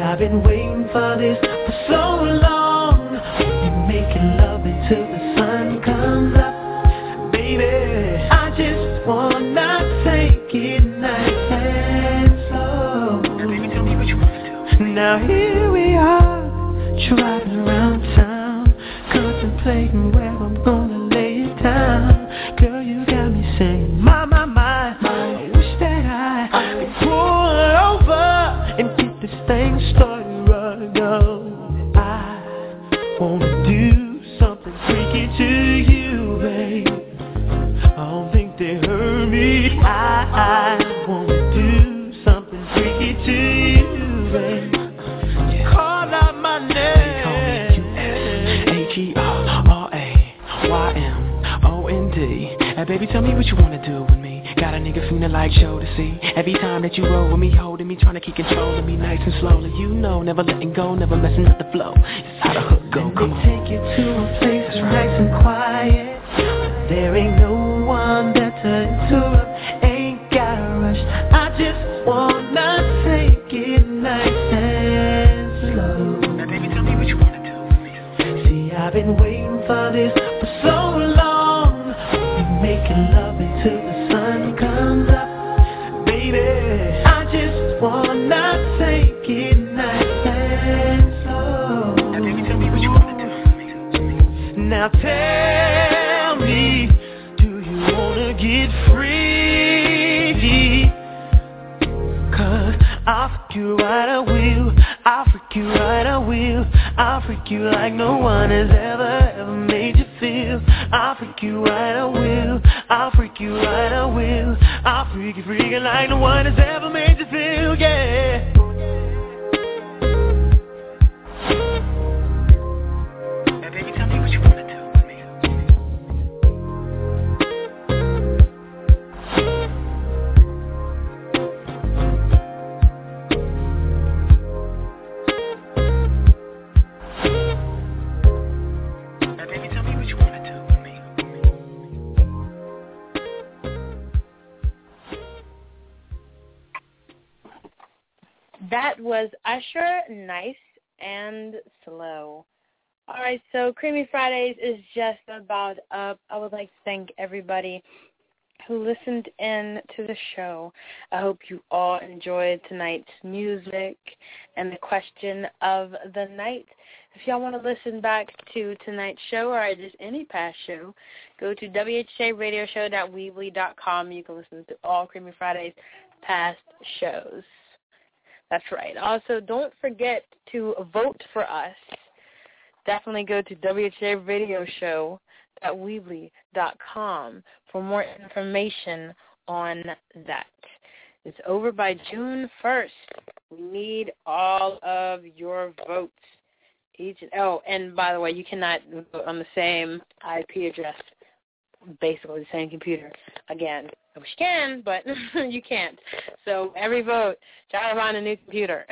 I've been waiting for this for so long. You making love until the sun comes up. Baby, I just wanna take it nice and slow. Now baby, tell me what you wanna do. Now here we are, driving around town, contemplating where I'm gonna lay it down. Girl, you got me saying, my, I wish that I could pull over and get this thing started right now. I wanna do something freaky to you, babe. I don't think they heard me. I wanna do something freaky to you, babe. Call out my name. H-E-R-R-A-Y-M-O-N-D. And baby, tell me what you wanna do with me. Got a nigga feeling like show to see. Every time that you roll with me, holding me, trying to keep control of me nice and slowly. You know, never letting go, never messing up the flow. It's how the hook go, come on. Take you to a place that's nice and quiet. There ain't no one there to interrupt. Ain't gotta rush. I just wanna take it nice and slow. Now baby, tell me what you wanna do with me. See, I've been waiting for this for so long. Making love until the sun comes up. Baby, I just wanna take it nice and slow. Now baby, tell me what you wanna do. Now tell me, do you wanna get free? Cause I'll freak you right, I will. I'll freak you right, I will. I'll freak you like no one has ever made you feel. I'll freak you right, I will. I'll freak you right, I will. I'll freak you freaking like no one has ever made you feel, yeah. Now baby, tell me what you wanna do with me. Now baby, tell me what you wanna do with me. That was Usher, Nice and Slow. All right, so Creamy Fridays is just about up. I would like to thank everybody who listened in to the show. I hope you all enjoyed tonight's music and the question of the night. If y'all want to listen back to tonight's show or just any past show, go to whradioshow.weebly.com. You can listen to all Creamy Fridays past shows. That's right. Also, don't forget to vote for us. Definitely go to whradioshow.weebly.com for more information on that. It's over by June 1st. We need all of your votes. And by the way, you cannot vote on the same IP address, basically the same computer. Again, I wish you can, but you can't. So every vote, try to find a new computer.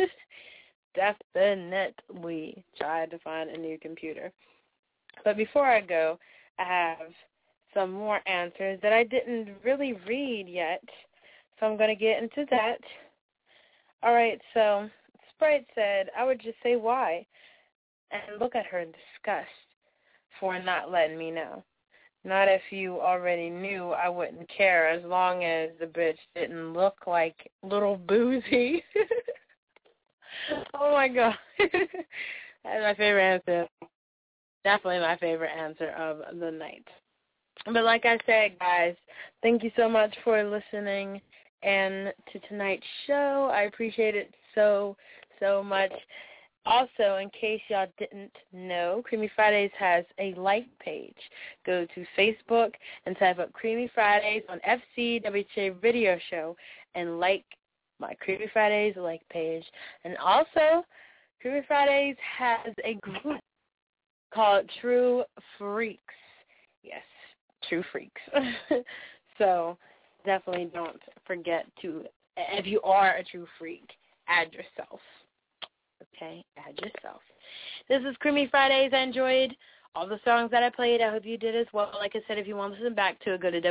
Definitely try to find a new computer. But before I go, I have some more answers that I didn't really read yet, so I'm going to get into that. All right, so Sprite said, I would just say why, and look at her in disgust for not letting me know. Not if you already knew, I wouldn't care, as long as the bitch didn't look like Little Boozy. Oh, my God. That's my favorite answer. Definitely my favorite answer of the night. But like I said, guys, thank you so much for listening and to tonight's show. I appreciate it so, so much. Also, in case y'all didn't know, Creamy Fridays has a like page. Go to Facebook and type up Creamy Fridays on FCWHA Radio Show and like my Creamy Fridays like page. And also, Creamy Fridays has a group called True Freaks. Yes, True Freaks. So definitely don't forget to, if you are a true freak, add yourself. Okay, add yourself. This is Creamy Fridays. I enjoyed all the songs that I played. I hope you did as well. Like I said, if you want to listen back to it, go to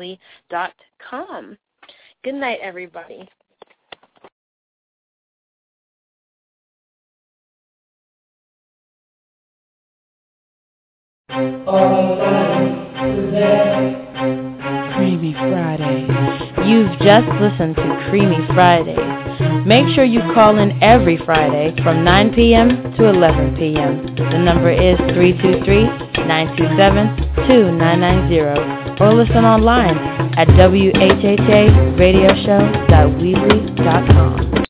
whradioshow.weebly.com. Good night, everybody. Creamy Friday. You've just listened to Creamy Friday. Make sure you call in every Friday from 9 p.m. to 11 p.m. The number is 323-927-2990 or listen online at whharadioshow.weebly.com.